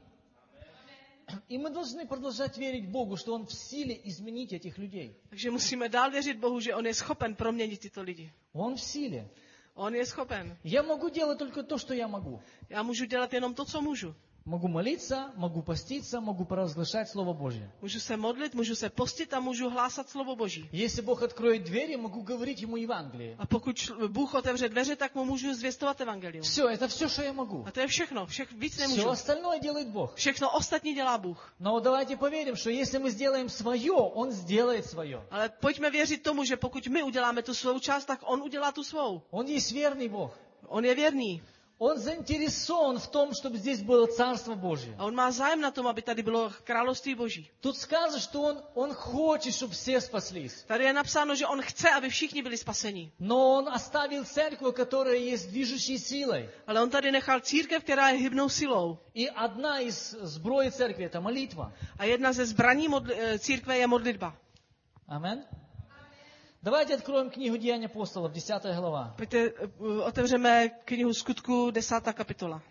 И мы должны продолжать верить Богу, что Он в силе изменить этих людей. Takže musíme dál věřit Bohu, že On je schopen proměnit tyto lidi. Он в силе. On je schopen. Я могу делать только то, что я могу. Já můžu dělat jenom to, co můžu. Могу молиться, могу поститься, могу провозглашать Слово Божье. Můžu se modlit, můžu se postit a můžu hlásat slovo Boží. Если Бог откроет двери, могу говорить Ему Евангелие. A pokud čl- Bůh otevře dveře, tak mu můžu zvěstovat evangelium. Все, это все, что я могу. A to je všechno. Všech, víc Все nemůžu. остальное делает Бог. Všechno ostatní dělá Bůh. Но давайте поверим, что если мы сделаем свое, Он сделает свое. Ale pojďme věřit tomu, že pokud my uděláme tu svou část, tak On udělá tu svou. Он есть верный Бог. On je věrný. Он заинтересован в том, чтобы здесь было Царство Божье. A on má zájem na tom, aby tady bylo království Boží. Тут сказано, что Он, он хочет, чтобы все спаслись. Tady je napsáno, že on chce, aby všichni byli spaseni. Но Он оставил церковь, которая есть движущей силой. Ale on tady nechal církev, která je hybnou silou. И одна из сброи церкви – это молитва. A jedna ze zbraní modli- eh, církve je modlitba. Амен. Давайте откроем книгу Деяний апостолов, десятая глава. Pojďte, eh, otevřeme knihu Skutku, desátá kapitola.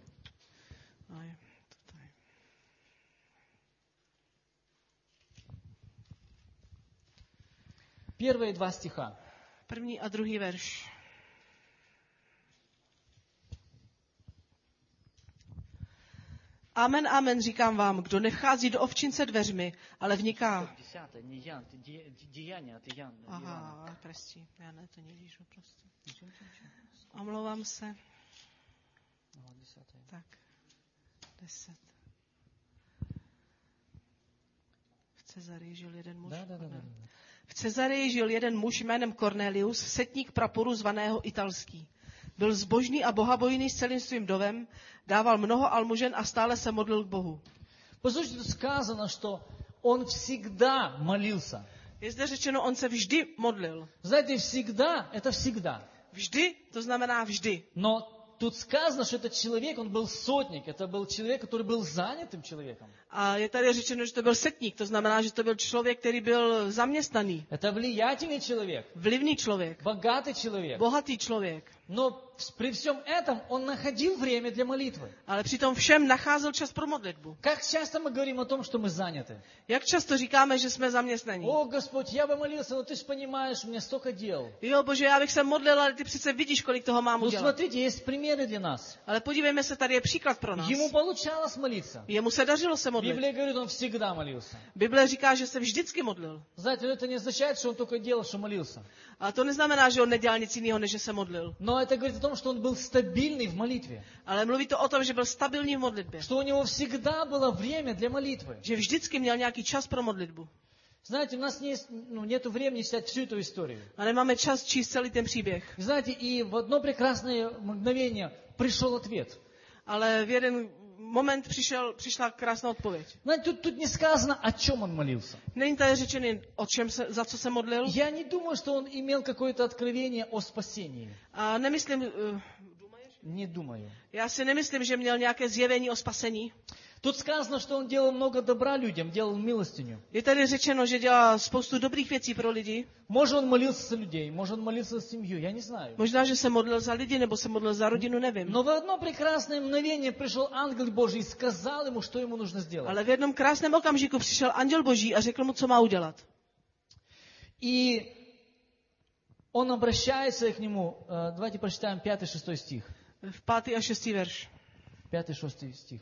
A je to tady. Первые два стиха. První a druhý verš. Amen, amen, říkám vám, kdo nevchází do ovčince dveřmi, ale vniká. Десятое, не Ян, ты де- де- деяние, а ты Ян. Ивана. Aha, prostí, já ne, to nevíš, prostě. Omlouvám se. Ну, вот десятое. Tak, deset. V Cezarii žil jeden muž. Да, да, да, да, Ne. да. V Cezarii žil jeden muž jménem Cornelius, setník praporu zvaného Italský. Byl zbožný a bohabojný s celým svým dovem, dával mnoho almužen a stále se modlil k Bohu. Послушайте, тут сказано, что он всегда молился. Je zde řečeno, on se vždy modlil. Знаете, всегда, это всегда. Vždy, to znamená vždy. Но тут сказано, что этот человек, он был сотник. Это был человек, который был занятым человеком. A je tady řečeno, že to byl setník, to znamená, že to byl člověk, který byl zaměstnaný, Это влиятельный человек, vlivný člověk, богатый человек. bohatý člověk. Но при всем этом он находил время для молитвы. Ale přitom všem nacházel čas pro modlitbu. Как часто мы говорим о том, что мы заняты? Jak často říkáme, že jsme zaměstnaní? О, Господь, я бы молился, но ты же понимаешь, у меня столько дел. Jo, Bože, já bych se modlil, ale ty přece vidíš, kolik toho mám Ну, udělat. смотрите, есть примеры для нас. Ale podívejme se, tady je příklad pro nás. Ему получалось молиться. Jemu se dařilo se modlit. Библия говорит, он всегда молился. Bible říká, že se vždycky modlil. Знаете, это не означает, что он только делал, что молился. A to neznamená, že on nedělal nic jiného, než že se modlil. Но это говорит о том, что он был стабильный в молитве. Ale mluví to o tom, že byl stabilní v modlitbě. Что у него всегда было время для молитвы. Že vždycky měl nějaký čas pro modlitbu. Знаете, у нас не есть, ну, нету времени читать всю эту историю. A nemáme čas číst celý ten příběh. И знаете, и в одно прекрасное мгновение пришел ответ. Ale v jeden moment přišel, přišla krásná odpověď. Знаете, тут, тут не сказано, о чем он молился. Není tady řečený, o čem se, za co se modlil. Я не думаю, что он имел какое-то откровение о спасении. A nemyslím, uh, Не думаю. já si nemyslím, že měl nějaké zjevení o spasení. Тут сказано, что он делал много добра людям, делал милостыню. Je tady řečeno, že dělá spoustu dobrých věcí pro lidi. Может, он молился за людей, может, он молился за семью, я не знаю. Možná, že se modlil za lidi, nebo se modlil za rodinu, nevím. Но в одно прекрасное мгновение пришел ангел Божий и сказал ему, что ему нужно сделать. Ale v jednom krásném okamžiku přišel anděl Boží a řekl mu, co má udělat. И он обращается к нему. э, Давайте прочитаем пятый, шестой стих. V pátý a šestý verš. Пятый, шестой стих.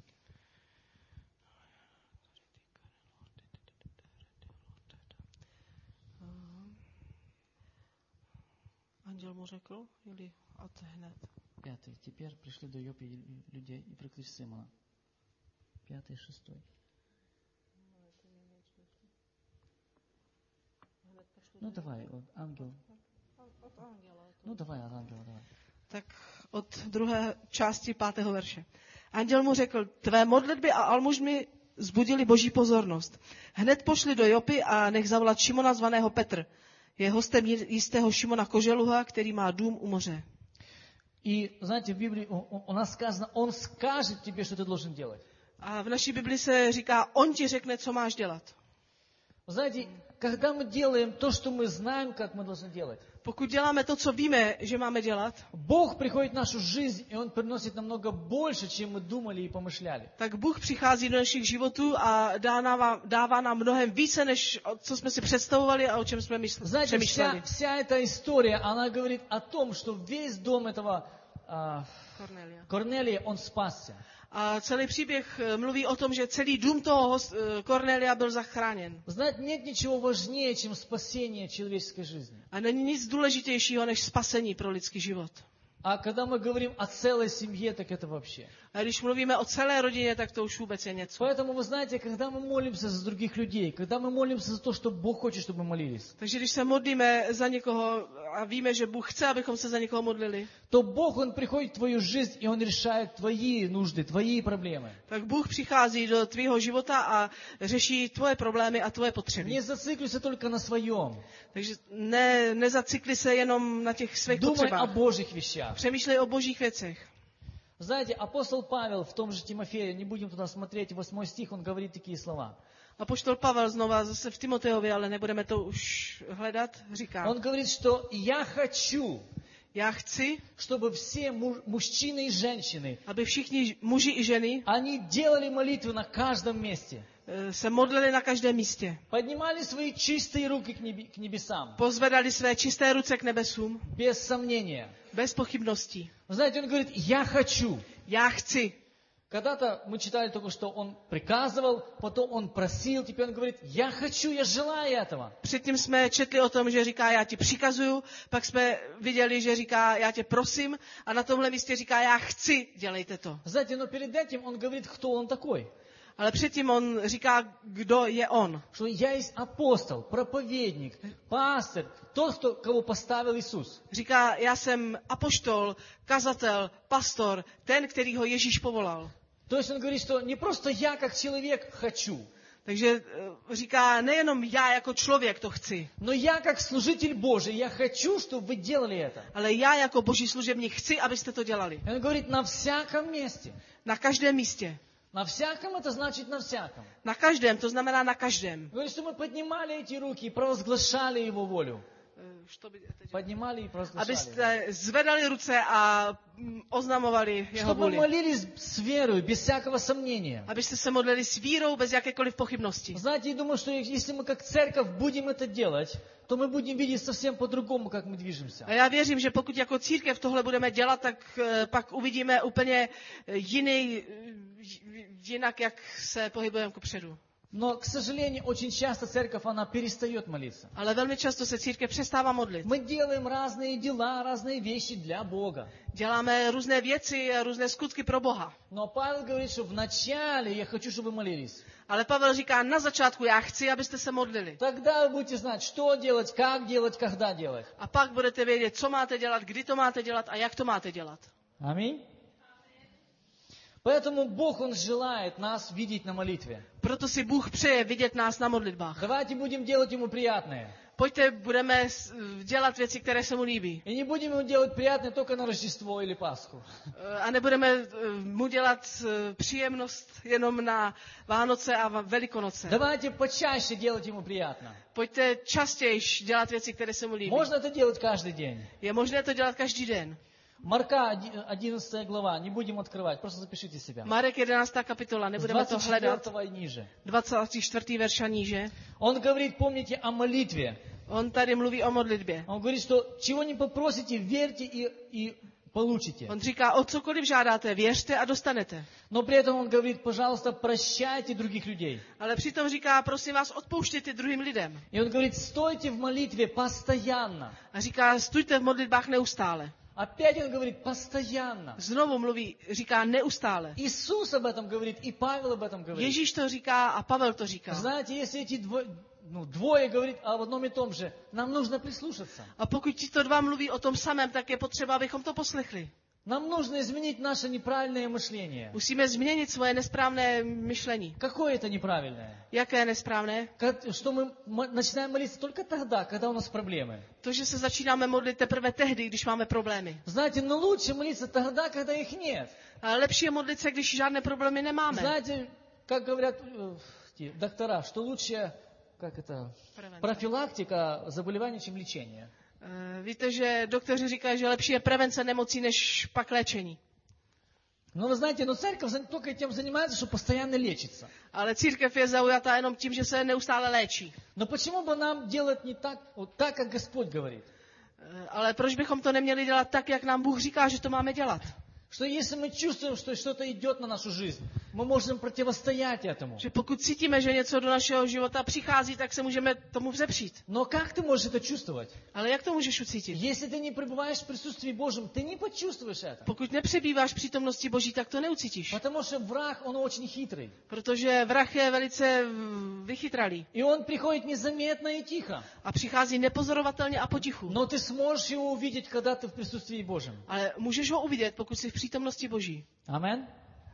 Anděl mu řekl, jeli a to hned. Пятый. Теперь пришли до Йопи людей и прикличь Симона. Пятый, шестой. Ну давай, вот, ангел. Ну давай, от ангела, давай. Tak od druhé části pátého verše. Anděl mu řekl, tvé modlitby a almužny zbudili Boží pozornost. Hned pošli do Jopy a nech zavolat Šimona zvaného Petr. Je hostem jistého Šimona Koželuha, který má dům u moře. И знаете, в Библии у, у- у нас сказано, он скажет тебе, что ты должен делать. A v naší Bibli se říká, on ti řekne, co máš dělat. Знаете, когда мы делаем то, что мы знаем, как мы должны делать, Pokud děláme to, co víme, že máme dělat, Бог приходит в нашу жизнь, и Он приносит намного больше, чем мы думали и помышляли. tak Bůh přichází do našich životů a dá nám, dává nám mnohem více, než o- co jsme si představovali a o čem jsme mysl, Знаете, přemýšleli. вся, вся эта история, она говорит о том, что весь дом этого а, Kornelia. Корнелия, он спасся. A celý příběh eh, mluví o tom, že celý dům toho host- eh, Kornelia byl zachráněn. Знаете, нет ничего важнее, чем спасение человеческой жизни. A není nic důležitějšího než spasení pro lidský život. А когда мы говорим о целой семье, так это вообще. A když mluvíme o celé rodině, tak to už vůbec je něco. Поэтому, вы знаете, когда мы молимся за других людей, когда мы молимся за то, что Бог хочет, чтобы мы молились, Takže když se modlíme za někoho a víme, že Bůh chce, abychom se za někoho modlili, то Бог, Он приходит в твою жизнь, и Он решает твои нужды, твои проблемы. tak Bůh přichází do tvýho života a řeší tvoje problémy a tvoje potřeby. Не зациклюйся только на своем. Takže ne, nezacykli se jenom na těch svých Думай о potřebách. Божьих вещах. Přemýšlej o božích věcech. Знаете, апостол Павел в том же Тимофее, не будем туда смотреть, восьмой стих, он говорит такие слова. Apoštol Pavel znova zase v Timoteovi, ale nebudeme to už hledat, říká. Он говорит, что я хочу, Já chci, чтобы все му- мужчины и женщины, aby všichni muži i ženy они делали молитвы на каждом месте. eh, se modlili na každém místě. Поднимали свои чистые руки к, неби- к небесам, Pozvedali své čisté ruce k nebesům, без сомнения. bez pochybností. Вы знаете, он говорит, я хочу. Já chci. Когда-то мы читали только, что он приказывал, потом он просил, теперь он говорит, я хочу, я желаю этого. Předtím jsme četli o tom, že říká, já ti přikazuju, pak jsme viděli, že říká, já tě prosím, a na tomhle místě říká, já chci, dělejte to. Знаете, но перед этим он говорит, кто он такой. Ale předtím on říká, kdo je on. Что я есть апостол, проповедник, пастырь, тот, кто, кого поставил Иисус. Říká, já jsem apoštol, kazatel, pastor, ten, který ho Ježíš povolal. То есть он говорит, что не просто я как человек хочу, Takže eh, říká, nejenom já jako člověk to chci, но я как служитель Божий, я хочу, чтобы вы делали это. ale já jako boží služebník chci, abyste to dělali. И он говорит, на всяком месте. Na každém místě. На всяком это значит на всяком. Na každém, to znamená na každém. Говорит, что мы поднимали эти руки и провозглашали Его волю. Поднимали и провозглашали. Abyste zvedali ruce a mm, oznamovali jeho Чтобы мы vůli. молились с верой, без всякого сомнения. Abyste se modlili s vírou, bez jakékoliv pochybnosti. Знаете, я думаю, что если мы как церковь будем это делать, то мы будем видеть совсем по-другому, как мы движемся. A já věřím, že pokud jako církev tohle budeme dělat, tak eh, pak uvidíme úplně jiný, eh, jinak, jak se pohybujeme kupředu. Но, к сожалению, очень часто церковь, она перестает молиться. Ale velmi často se církev přestává modlit. Мы делаем разные дела, разные вещи для Бога. Děláme různé věci a různé skutky pro Boha. Но Павел говорит, что вначале я хочу, чтобы вы молились. Ale Pavel říká, na začátku já chci, abyste se modlili. Тогда вы будете знать, что делать, как делать, когда делать. A pak budete vědět, co máte dělat, kdy to máte dělat a jak to máte dělat. Аминь. Поэтому Бог, Он желает нас видеть на молитве. Proto si Bůh přeje vidět nás na modlitbách. Давайте будем делать Ему приятное. Pojďte, budeme dělat věci, které se mu líbí. И не будем Ему делать приятное только на Рождество или Пасху. A nebudeme mu dělat příjemnost jenom na Vánoce a Velikonoce. Давайте почаще делать Ему приятно. Pojďte častěji dělat věci, které se mu líbí. Можно это делать каждый день. Je možné to dělat každý den. Марка, одиннадцатая глава, не будем открывать, просто запишите себя. Marek jedenáctá kapitola, С nebudeme to двадцать hledat. четвёртого и ниже. dvacátý čtvrtý verš a níže. Он говорит, помните, о молитве. On tady mluví o modlitbě. Он говорит, что чего не попросите, верьте и, и получите. On říká, o cokoliv žádáte, věřte a dostanete. Но при этом он говорит, пожалуйста, прощайте других людей. Ale přitom říká, prosím vás, odpouštějte druhým lidem. И он говорит, стойте в молитве постоянно. A říká, stůjte v modlitbách neustále. Опять он говорит, постоянно. Znovu mluví, říká neustále. Иисус об этом говорит, и Павел об этом говорит. Ježíš to říká a Pavel to říká. Знаете, если эти двое, ну, двое говорят об одном и том же, нам нужно прислушаться. A pokud tito dva mluví o tom samém, tak je potřeba, abychom to poslechli. Нам нужно изменить наше неправильное мышление. Musíme změnit svoje nesprávné myšlení. Какое это неправильное? Jaké nesprávné? Как- Что мы м- начинаем молиться только тогда, когда у нас проблемы. To, že se začínáme modlit teprve tehdy, když máme problémy. Знаете, но лучше молиться тогда, когда их нет. Ale lepší je modlit se, když žádné problémy nemáme. Знаете, как говорят э, те доктора, что лучше, как это, Превенция. профилактика заболеваний, чем лечение. Eh, Víte, že doktoři říkají, že lepší je prevence nemocí, než pak léčení. Но вы знаете, но церковь за- только этим занимается, что постоянно лечится. Ale církev je zaujatá jenom tím, že se neustále léčí. Но почему бы нам делать не так, вот так, как Господь говорит? Eh, Ale proč bychom to neměli dělat tak, jak nám Bůh říká, že to máme dělat? Что если мы чувствуем, что что-то идет на нашу жизнь, мы можем противостоять этому. Že pokud cítíme, že něco do našeho života přichází, tak se můžeme tomu vzepřít. Но как ты можешь это чувствовать? Ale jak to můžeš ucítit? Если ты не пребываешь в присутствии Божьем, ты не почувствуешь это. Pokud nepřebýváš v přítomnosti Boží, tak to neucítíš. Потому что враг, он очень хитрый. Protože vrah je velice mm, vychytralý. И он приходит незаметно и тихо. A přichází nepozorovatelně a potichu. Но ты сможешь его увидеть, когда ты в присутствии Божьем. Ale můžeš ho uvidět, pokud jsi v přítomnosti Boží. Амен.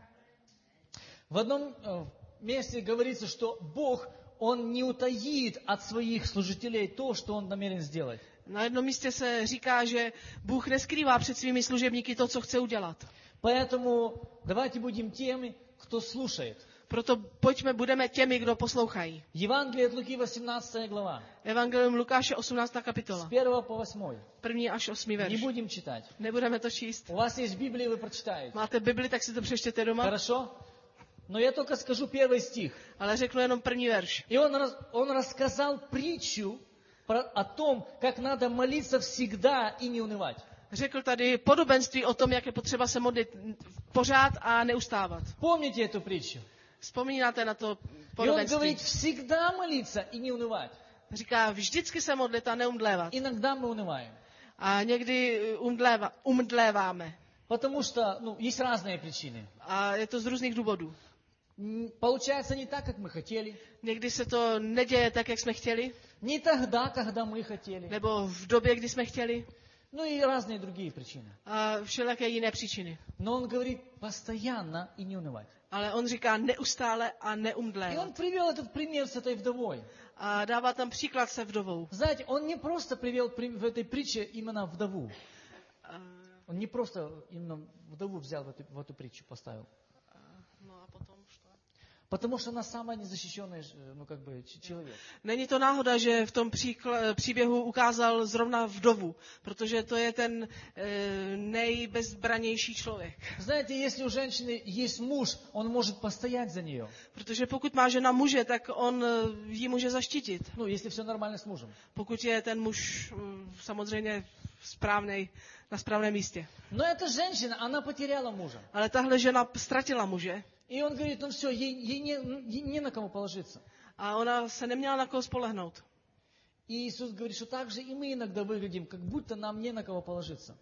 В одном э, месте говорится, что Бог, Он не утаит от своих служителей то, что Он намерен сделать. Na jednom místě se říká, že Bůh neskrývá před svými služebníky to, co chce udělat. Поэтому давайте будем теми, кто слушает. Proto pojďme, budeme těmi, kdo poslouchají. Евангелие от Луки, восемнадцатая глава, Evangelium Lukáše, osmnáctá с kapitola, первого по восьмой. první až osmý Не verš. будем читать. Nebudeme to číst. У вас есть Библия, вы прочитаете. Máte Bibli, tak si to přečtěte doma, Хорошо? Но я только скажу первый стих. ale řeknu jenom první verš. И он, рас- он рассказал притчу про- о том, как надо молиться всегда и не унывать. Řekl tady podobenství o tom, jak je potřeba se modlit pořád a neustávat. Помните эту притчу? Vzpomínáte na to И он podobenství? говорит, всегда молиться и не унывать. Říká, vždycky se modlit a neumdlévat. Иногда мы унываем. A někdy umdléva, umdléváme. Потому что, ну, есть разные причины. A je to z různých důvodů. М, Получается не так, как мы хотели. Někdy se to neděje tak, jak jsme chtěli, Не тогда, когда мы хотели. nebo v době, kdy jsme chtěli, Ну и разные другие причины. a všelijaké jiné příčiny. Но он говорит постоянно и не унывать. Ale on říká neustále a И neumdlévat. он привел этот пример с этой вдовой. A dává tam příklad se vdovou. Знаете, он не просто привел при- в этой притче именно вдову. Он не просто именно вдову взял в эту, в эту притчу, поставил. No a potom što? Потому что она самая незащищенная, ну, как бы, ч- человек. Není to náhoda, že v tom příkl- příběhu ukázal zrovna vdovu, protože to je ten e, nejbezbranější člověk. Знаете, если у женщины есть муж, он может постоять за нее. Protože pokud má žena muže, tak on e, ji může zaštítit. Ну, если все нормально с мужем. Pokud je ten muž mm, samozřejmě správnej, na správném místě. Но эта женщина, она потеряла мужа. Ale tahle žena ztratila muže И он говорит, ну все, ей, ей не, ей не на кого положиться. a ona se neměla na koho spolehnout. И Иисус говорит, что так же и мы иногда выглядим, как будто нам не на кого положиться.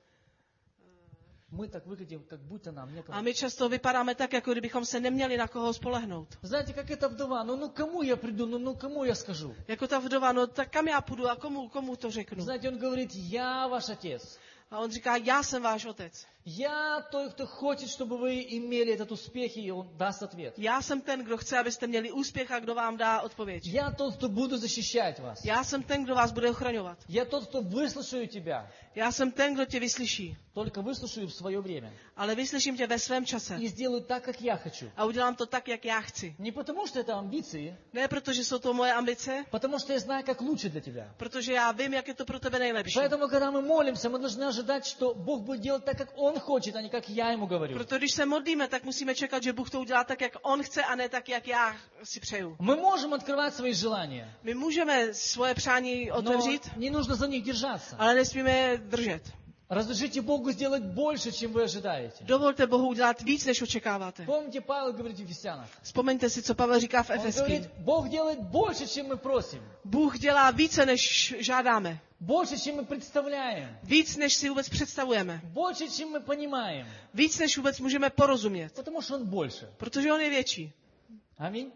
Мы так выглядим, как будто нам не на A кого. my často vypadáme tak, jako kdybychom se neměli na koho spolehnout. Знаете, как эта вдова, ну, ну кому я приду, ну, ну кому я скажу? Jako ta vdova, no tak kam já půjdu a komu, komu to řeknu? Знаете, он говорит, я ваш отец. A on říká, já jsem váš otec. Я тот, кто хочет, чтобы вы имели этот успех, и он даст ответ. Já jsem ten, kdo chce, abyste měli úspěch a kdo vám dá odpověď. Я тот, кто буду защищать вас. Já jsem ten, kdo vás bude ochraňovat. Я тот, кто выслушаю тебя. Já jsem ten, kdo tě vyslyší. Только выслушаю в свое время. Ale vyslyším tě ve svém čase. И сделаю так, как я хочу. A udělám to tak, jak já chci. Не потому, что это амбиции, Ne proto, že jsou to moje ambice, потому что я знаю, как лучше для тебя. protože já vím, jak je to pro tebe nejlepší. Поэтому, когда мы молимся, мы должны ожидать, что Бог будет делать так, как Он хочет, а не как я Ему говорю. Proto když se modlíme, tak musíme čekat, že Bůh to udělá tak, jak On chce, a ne tak, jak já si přeju. Мы можем открывать свои желания, My můžeme svoje přání но otevřít, не нужно за них держаться. ale nesmíme je držet. Разрешите Богу сделать больше, чем вы ожидаете. Dovolte Bohu udělat víc, než očekáváte. Помните, Павел говорит в Ефесянах? Vzpomeňte si, co Pavel říká v Он Efeským. говорит, Бог делает больше, чем мы просим. Bůh dělá více, než žádáme. Больше, чем мы представляем. Víc, než si vůbec představujeme. Больше, чем мы понимаем. Víc, než vůbec můžeme porozumět. Потому что Он больше. Protože On je větší. Аминь.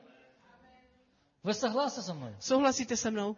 Вы согласны со мной? Souhlasíte se mnou?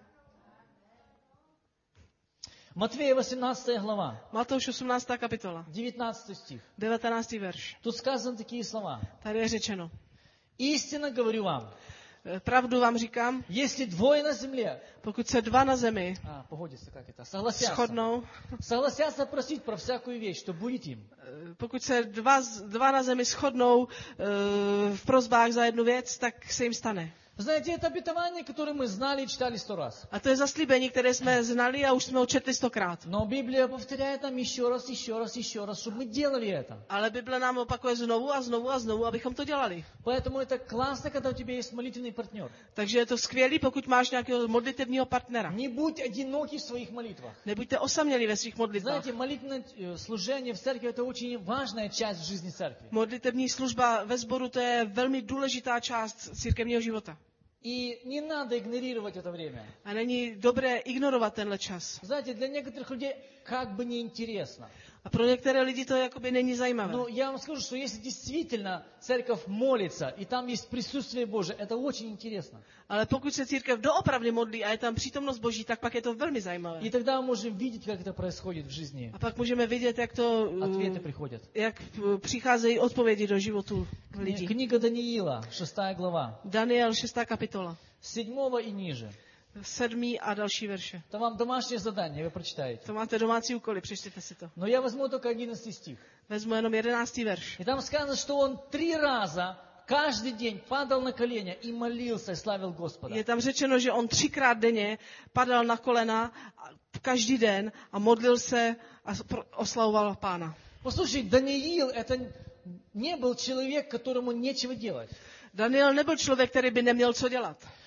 Матфея восемнадцатая глава, Matouš osmnáctá kapitola, девятнадцатый стих. devatenáctý verš. Тут сказаны такие слова. Tady je řečeno. Истинно говорю вам, Pravdu vám říkám, если двое на земле, pokud se dva na zemi а, погодится, как это, согласятся, shodnou, согласятся просить про всякую вещь, что будет им. pokud se dva, z- dva na zemi shodnou eh, v prosbách za jednu věc, tak se jim stane. Знаете, это обетование, которое мы знали и читали сто раз. A to je zaslíbení, které jsme znali a už jsme ho četli stokrát. Но Библия повторяет нам еще раз, еще раз, еще раз, чтобы мы делали это. Ale Bible nám opakuje znovu a znovu a znovu, abychom to dělali. Поэтому это классно, когда у тебя есть молитвенный партнер. Takže je to skvělý, pokud máš nějakého modlitevního partnera. Не будь одинокий в своих молитвах. Nebuďte osamělí ve svých modlitbách. Знаете, молитвенное э, служение в церкви – это очень важная часть в жизни церкви. Modlitevní služba ve sboru, to je velmi důležitá část církevního života. И не надо игнорировать это время. A není dobré ignorovat tenhle čas. Знаете, для некоторых людей как бы неинтересно. A pro některé lidi to jakoby není zajímavé. Но я вам скажу, что если действительно церковь молится, и там есть присутствие Божие, это очень интересно. Ale pokud se církev doopravdy modlí a je tam přítomnost Boží, tak pak je to velmi zajímavé. И тогда мы можем видеть, как это происходит в жизни. A pak můžeme vidět, jak to, Ответы uh, приходят. jak uh, přicházejí odpovědi do životu lidí. Книга Даниила, шестая глава, Daniel šestá kapitola, седьмого и ниже. sedmý a další verše. Это вам домашнее задание, вы прочитаете. To máte domácí úkoly, přečtěte si to. Но я возьму только одиннадцатый стих. Vezmu jenom jedenáctý verš. И там сказано, что он три раза каждый день падал на колени и молился и славил Господа. Je tam řečeno, že on třikrát denně padal na kolena a- každý den a modlil se a pro- oslavoval Pána. Послушай, Даниил это не был человек, которому нечего делать. Daniel nebyl člověk, který by neměl co dělat.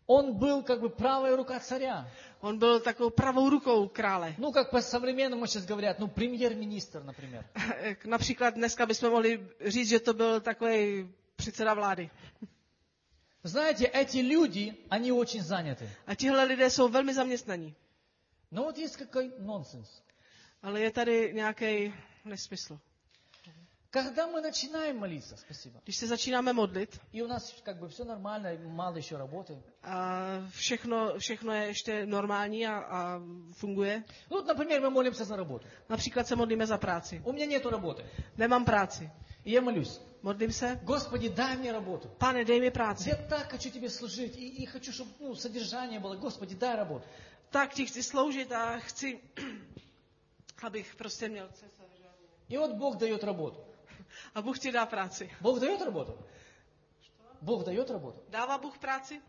Он был как бы правая рука царя. On byl takovou pravou rukou krále. Ну, как по-современному сейчас говорят, ну, премьер-министр, например. Například dneska bychom mohli říct, že to byl takový předseda vlády. Знаете, эти люди, они очень заняты. A tihle lidé jsou velmi zaměstnaní. Но вот есть какой нонсенс. Ale je tady nějaký nesmysl. Когда мы начинаем молиться, спасибо, Když se začínáme modlit и у нас как бы все нормально, мало еще работы. a všechno, všechno je ještě normální a, a funguje. Ну, вот, например, мы молимся за работу. Například se modlíme za práci. У меня нету работы. Nemám práci. И я молюсь. Modlím se. Господи, дай мне работу. Pane, dej mi práci. Я так хочу тебе служить, и, и хочу, чтобы ну, sодержание было. Господи, дай работу. Tak ti chci sloužit a chci, abych prostě měl cesar. И вот Бог дает работу. A Bůh ti dá práci. Бог дает работу? Бог дает работу? Dává Bůh práci?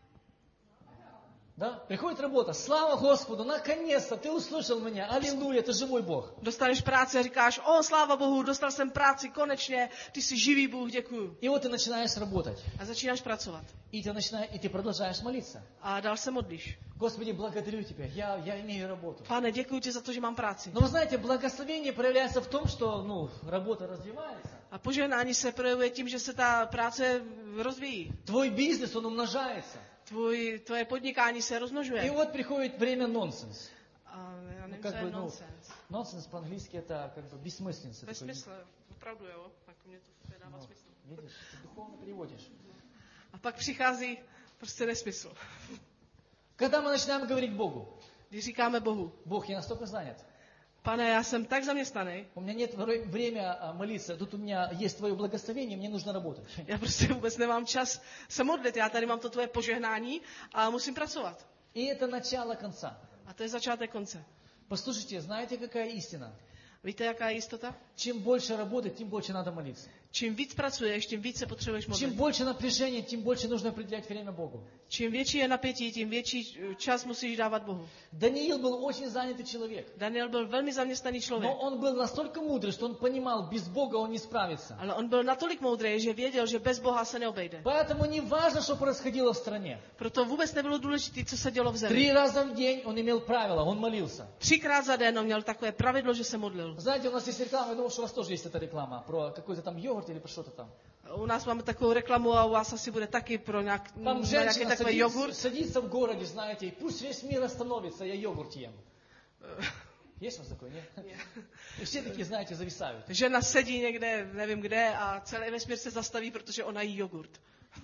Да? Приходит работа. Слава Господу, наконец-то ты услышал меня. Аллилуйя, ты живой Бог. Dostaneš práci a říkáš, o, sláva Bohu, dostal jsem práci, konečně, ty jsi živý Bůh, děkuju. И вот ты начинаешь работать. A začínáš pracovat. И ты, начинаешь, и ты продолжаешь молиться. A dál se modlíš. Господи, благодарю Тебя, я, я имею работу. Pane, děkuji ti za to, že mám práci. Но вы знаете, благословение проявляется в том, что ну, работа развивается. A požehnání se projevuje tím, že se ta práce rozvíjí. Твой бизнес, он умножается. Tvůj, tvoje podnikání se И rozmnožuje. вот приходит время нонсенс. A já nevím, как co je бы, ну, nonsens. Nonsense по-английски это как бы бессмысленность. Bez Такой, smysl, opravdu jo, tak mě to nedává ну, smysl. видишь, ты духовно переводишь. A pak přichází prostě nesmysl. Когда мы начинаем говорить Богу, Když říkáme Bohu, Бог, я настолько занят. pane, já jsem tak zaměstnaný, У меня нет вре- времени а, молиться. Тут у меня есть твое благословение, мне нужно работать. já prostě vůbec nemám čas se modlit, já tady mám to tvoje požehnání a musím pracovat. И это начало конца. A to je začátek konce. Послушайте, знаете, какая истина? Víte, jaká je jistota? Чем больше работы, тем больше надо молиться. Čím víc pracuješ, tím víc se potřebuješ Чем modlit. больше напряжения, тем больше нужно определять время Богу. Čím větší je napětí, tím větší čas musíš dávat Bohu. Даниил был очень занятый человек. Daniel byl velmi zaměstnaný člověk, Но он был настолько мудрый, что он понимал, без Бога он не справится. ale on byl natolik moudrý, že věděl, že bez Boha se neobejde. Поэтому не важно, что происходило в стране. Proto vůbec nebylo důležité, co se dělo v zemi. Три раза в день он имел правила, он молился. Třikrát za den on měl takové pravidlo, že se modlil. Знаете, у нас есть реклама, я думал, что у вас тоже есть эта реклама, про какой-то там йогурт или про что-то там. U nás máme takovou reklamu a u vás asi bude taky pro nějak, Там na nějaký женщина takový садится, jogurt. садится в городе, знаете, и пусть весь мир остановится, я йогурт ем. Есть у вас такое, нет? И все такие, знаете, зависают. Žena sedí někde, nevím kde, a celý vesmír se zastaví, protože ona jí jogurt.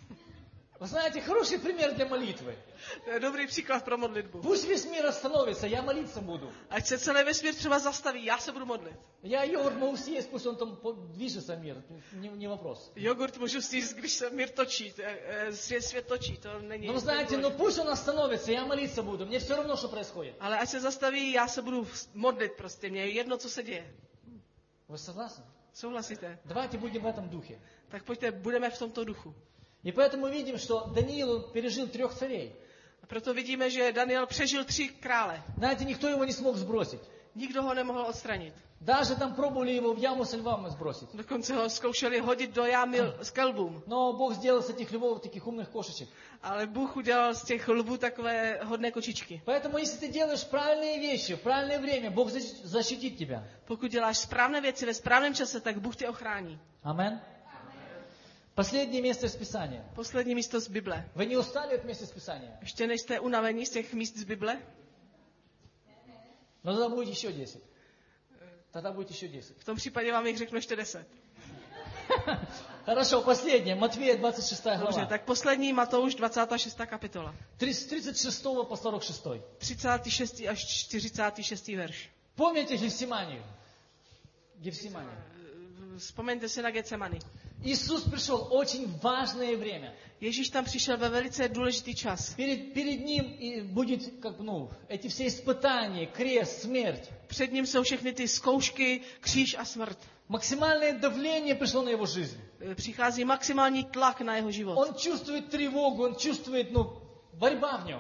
Вы знаете, хороший пример для молитвы. To je dobrý příklad pro modlitbu. Пусть весь мир остановится, я молиться буду. Ať se celý vesmír třeba zastaví, já se budu modlit. Я йогурт могу съесть, пусть он там движется мир, не, не вопрос. Jogurt můžu sníst, když se mír točí, eh, eh, svět, svět točí, to není. Но вы знаете, но пусть он остановится, я молиться буду, мне все равно, что происходит. Ale ať se zastaví, já se budu modlit prostě, mě je jedno, co se děje. Вы согласны? Souhlasíte? Давайте будем в этом духе. Tak pojďte, budeme v tomto duchu. И поэтому видим, что Даниил пережил трех царей. A proto vidíme, že Daniel přežil tři krále. Знаете, никто его не смог сбросить. Nikdo ho nemohl odstranit. Даже там пробовали его в яму со львами сбросить. Dokonce ho zkoušeli hodit do jámy s kelbům. Но Бог сделал с этих львов таких умных кошечек. Ale Bůh udělal z těch lvů takové hodné kočičky. Поэтому, если ты делаешь правильные вещи в правильное время, Бог защитит тебя. Pokud děláš správné věci ve správném čase, tak Bůh tě ochrání. Амен. Последнее место из Писания. Poslední místo z Bible. Вы не устали от места из Писания? Ještě nejste unavení z těch míst z Bible? Но тогда будет еще десять. Тогда будет еще десять. V tom případě vám jich řeknu ještě deset. Хорошо, последнее. Матвея двадцать шестая Dobře, глава. tak poslední Matouš dvacátá šestá kapitola. тридцать шестого по сорок шестой. třicátý šestý až čtyřicátý šestý verš. Помните Гефсиманию? Гефсиманию. Vzpomeňte si na Getsemani. Иисус пришел очень важное время. Ježíš tam přišel ve velice důležitý čas. Перед, перед ним и будет, как, ну, эти все испытания, крест, смерть. Před ním jsou všechny ty zkoušky, kříž a smrt. Максимальное давление пришло на его жизнь. Přichází maximální tlak na jeho život. Он чувствует тревогу, он чувствует, ну, борьба в нем.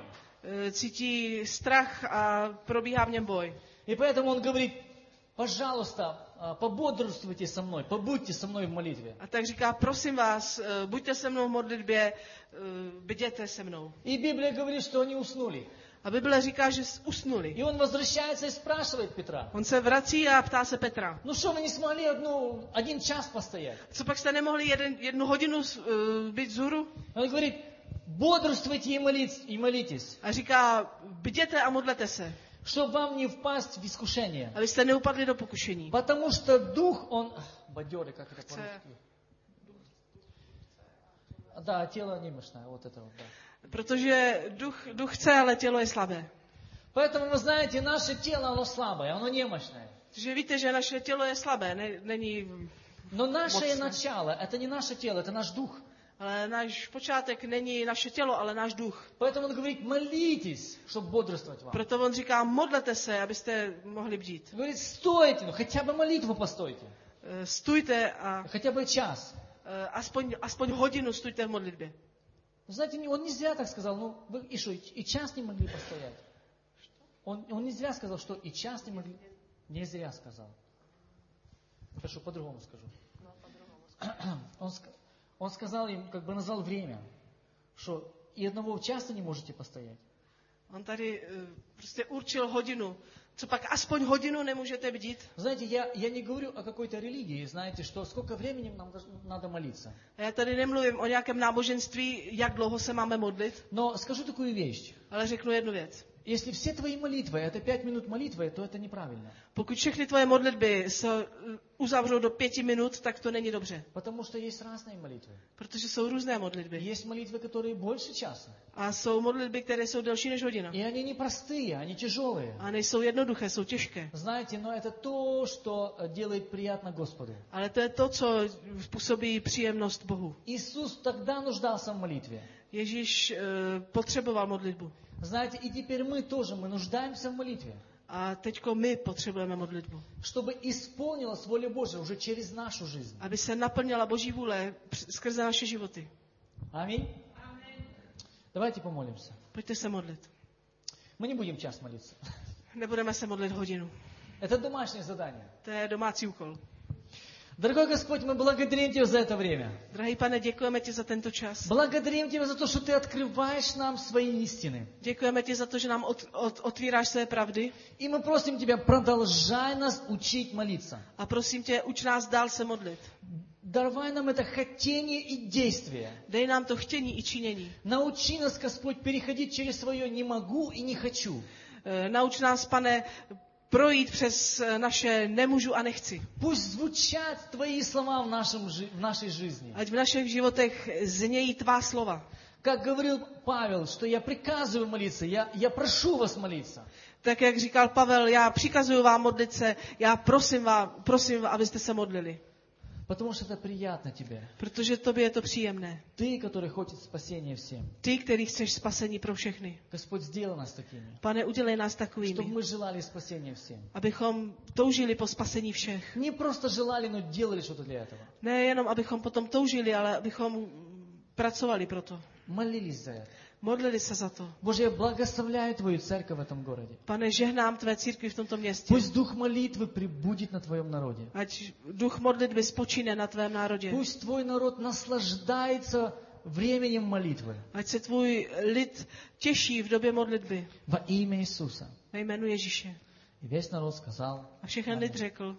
Cítí strach a probíhá v něm boj. И поэтому он говорит, пожалуйста, а, пободрствуйте со мной, побудьте со мной в молитве. A tak říká, prosím vás, eh, buďte se mnou v modlitbě, eh, bděte se mnou. И Библия говорит, что они уснули. A Bible říká, že usnuli. И он возвращается и спрашивает Петра: On se vrací a ptá se Petra. ну что, вы не смогли одну, один час постоять? Co pak jste nemohli jeden, jednu hodinu uh, být vzhůru? Он говорит: бодрствуйте и молитесь, и молитесь, A říká, bděte a modlete se, чтобы вам не впасть в искушение. abyste neupadli do pokušení. Потому что дух, он... Бадеры, как это по-русски? Да, тело немощное, вот это вот, да. Protože duch, duch chce, ale tělo je slabé. Поэтому, вы знаете, наше тело, оно слабое, оно немощное. Takže víte, že naše tělo je slabé, ne, není, Но наше Мощное. начало, это не наше тело, это наш дух. ale náš počátek není naše tělo, ale náš duch. Поэтому он говорит: молитесь, чтобы бодрствовать вам. Proto on říká, modlete se, abyste mohli bdít. Говорит: стойте, ну хотя бы молитву постойте. Eh, Stůjte a Хотя бы час. eh, aspoň, aspoň hodinu stůjte v modlitbě. Знаете, он не зря так сказал, ну вы и что, и час не могли постоять? Он, он не зря сказал, что и час не могли. Не зря сказал. Хорошо, по-другому скажу. Он, ск- он сказал им, как бы назвал время, что и одного часа не можете постоять. On tady eh, prostě určil hodinu. Co pak aspoň hodinu nemůžete bdít? Знаете, я, я не говорю о какой-то религии, знаете, что сколько времени нам дож- надо молиться. A já tady nemluvím o nějakém náboženství, jak dlouho se máme modlit, Но скажу такую вещь. ale řeknu jednu věc. Если все твои молитвы, это пять минут молитвы, то это неправильно. Pokud všechny tvoje modlitby se uzavřou do pěti minut, tak to není dobře. Потому что есть разные молитвы. Protože jsou různé modlitby. Есть молитвы, которые больше часа. A jsou modlitby, které jsou delší než hodina. И они непростые, они тяжелые. A nejsou jednoduché, jsou těžké. Знаете, но это то, что делает приятно Господу. Ale to je to, co způsobí příjemnost Bohu. Иисус тогда нуждался в молитве. Ježíš e, potřeboval modlitbu. Знаете, и теперь мы тоже, мы нуждаемся в молитве. A teďko my potřebujeme modlitbu. Чтобы исполнилась воля Божья уже через нашу жизнь. Aby se naplnila Boží vůle skrze naše životy. Аминь. Давайте помолимся. Pojďte se modlit. Мы не будем час молиться. Nebudeme se modlit hodinu. Это домашнее задание. To je domácí úkol. Дорогой Господь, мы благодарим Тебя за это время. Drahý Pane, děkujeme ti za tento čas. Благодарим Тебя за то, что Ты открываешь нам свои истины. Děkujeme ti za to, že nám od, od, otvíráš své pravdy. И мы просим Тебя, продолжай нас учить молиться. A prosím tě, uč nás dál se modlit. Даровай нам это хотение и действие. Dej nám to chtění i činění. Научи нас, Господь, переходить через свое «не могу» и «не хочу». E, nauč nás, Pane, projít přes naše nemůžu a nechci. Пусть звучат Твои слова в, нашем, жи- в нашей жизни. Ať v našich životech znějí tvá slova. Как говорил Павел, что я приказываю молиться, я, я прошу вас молиться. Tak, jak říkal Pavel, já přikazuju vám modlit se, já prosím vás, prosím, abyste se modlili. Потому что это приятно Тебе. Protože tobě je to příjemné. Ты, который хочет spасения всем. Ty, který chceš spasení pro všechny. Господь, сделай нас такими. Pane, udělej nás Чтобы takovými, мы желали спасения всем. abychom toužili po spasení všech. Не просто желали, но делали что-то для этого. Nejenom, abychom potom toužili, ale abychom pracovali pro to. Молились за это. Modlili se za to. Боже, я благословляю Твою церковь в этом городе. Pane, žehnám tvé církvi v tomto městě. Пусть дух молитвы пребудет на Твоем народе. Ať duch modlitby spočine na tvém národě. Пусть Твой народ наслаждается временем молитвы. Ať se tvůj lid těší v době modlitby. Во имя Иисуса. Ve jménu Ježíše. И весь народ сказал: A všechny lid řekl,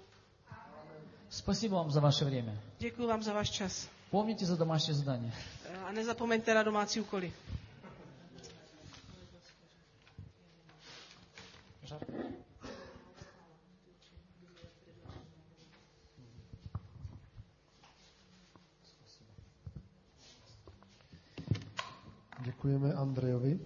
спасибо вам за ваше время. děkuji vám za váš čas. Помните за домашнее задание. A nezapomeňte na domácí úkoly. Děkujeme Andrejovi.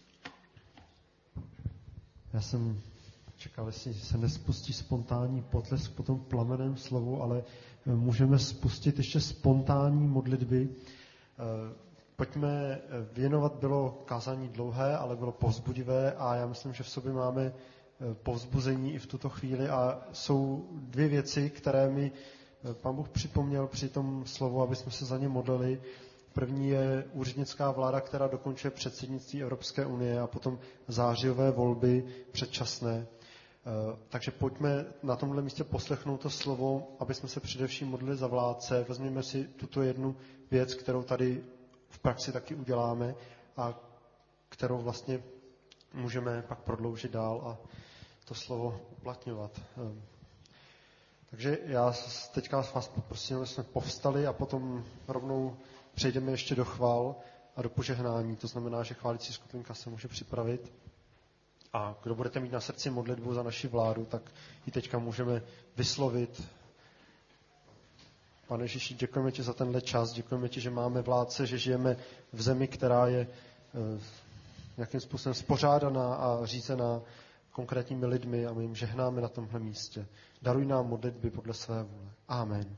Já jsem čekal, jestli se nespustí spontánní potlesk po tom plameném slovu, ale můžeme spustit ještě spontánní modlitby. Pojďme věnovat, bylo kázání dlouhé, ale bylo povzbudivé a já myslím, že v sobě máme povzbuzení i v tuto chvíli a jsou dvě věci, které mi Pán Bůh připomněl při tom slovu, aby jsme se za ně modlili. První je úřednická vláda, která dokončuje předsednictví Evropské unie a potom zářijové volby předčasné. Takže pojďme na tomhle místě poslechnout to slovo, aby jsme se především modlili za vládce. Vezměme si tuto jednu věc, kterou tady v praxi taky uděláme a kterou vlastně můžeme pak prodloužit dál a to slovo uplatňovat. Takže já teďka vás poprosím, aby jsme povstali a potom rovnou přejdeme ještě do chvál a do požehnání. To znamená, že chválící skupinka se může připravit. A kdo budete mít na srdci modlitbu za naši vládu, tak ji teďka můžeme vyslovit. Pane Ježíši, děkujeme ti za tenhle čas, děkujeme ti, že máme vládce, že žijeme v zemi, která je eh, nějakým způsobem spořádaná a řízená konkrétními lidmi a my jim žehnáme na tomhle místě. Daruj nám modlitby podle své vůle. Amen.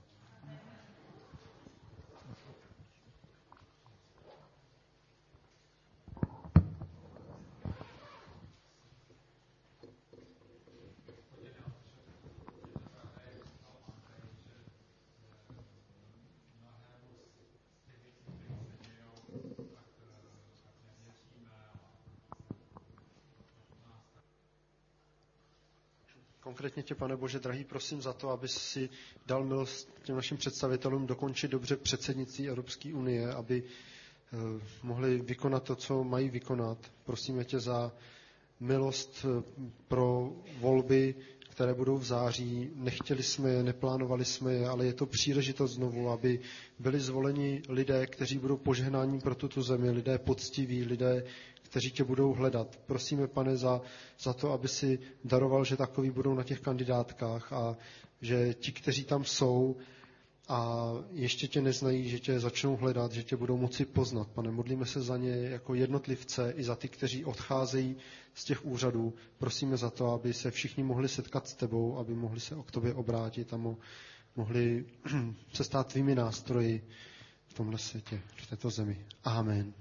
Konkrétně tě, Pane Bože, drahý, prosím za to, aby si dal milost těm našim představitelům dokončit dobře předsednictví Evropské unie, aby eh, mohli vykonat to, co mají vykonat. Prosíme tě za milost eh, pro volby, které budou v září. Nechtěli jsme je, neplánovali jsme je, ale je to příležitost znovu, aby byli zvoleni lidé, kteří budou požehnáním pro tuto zemi, lidé poctiví, lidé, kteří tě budou hledat. Prosíme, Pane, za, za to, aby si daroval, že takoví budou na těch kandidátkách a že ti, kteří tam jsou a ještě tě neznají, že tě začnou hledat, že tě budou moci poznat. Pane, modlíme se za ně jako jednotlivce i za ty, kteří odcházejí z těch úřadů. Prosíme za to, aby se všichni mohli setkat s tebou, aby mohli se o k tobě obrátit a mo, mohli se stát tvými nástroji v tomhle světě, v této zemi. Amen.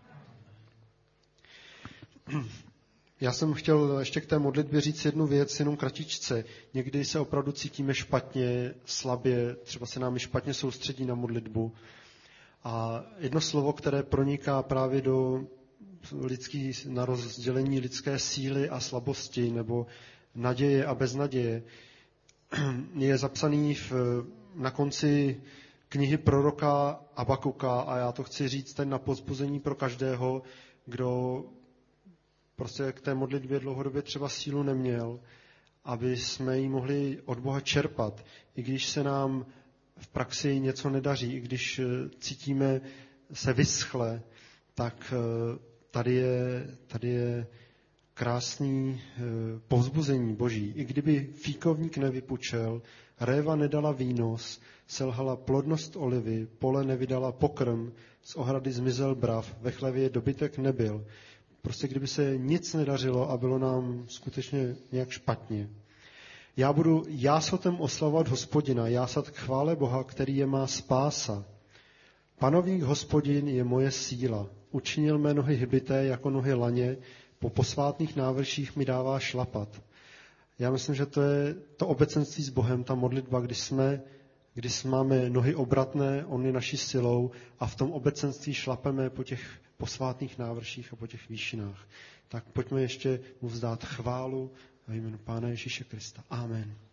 Já jsem chtěl ještě k té modlitbě říct jednu věc, jenom kratičce. Někdy se opravdu cítíme špatně, slabě, třeba se nám i špatně soustředí na modlitbu. A jedno slovo, které proniká právě do lidský, na rozdělení lidské síly a slabosti, nebo naděje a beznaděje, je zapsaný v, na konci knihy proroka Abakuka a já to chci říct teď na povzbuzení pro každého, kdo prostě k té modlitbě dlouhodobě třeba sílu neměl, aby jsme ji mohli od Boha čerpat, i když se nám v praxi něco nedaří, i když cítíme se vyschle, tak tady je, tady je krásný povzbuzení Boží. I kdyby fíkovník nevypučel, réva nedala výnos, selhala plodnost olivy, pole nevydala pokrm, z ohrady zmizel brav, ve chlevě dobytek nebyl. Prostě kdyby se nic nedařilo a bylo nám skutečně nějak špatně. Já budu jásotem oslavovat Hospodina, jásat k chvále Boha, který je má spása. Panovník Hospodin je moje síla. Učinil mé nohy hybité jako nohy laně, po posvátných návrších mi dává šlapat. Já myslím, že to je to obecenství s Bohem, ta modlitba, když jsme, když máme nohy obratné, on je naší silou a v tom obecenství šlapeme po těch posvátných návrších a po těch výšinách. Tak pojďme ještě mu vzdát chválu ve jménu Pána Ježíše Krista. Amen.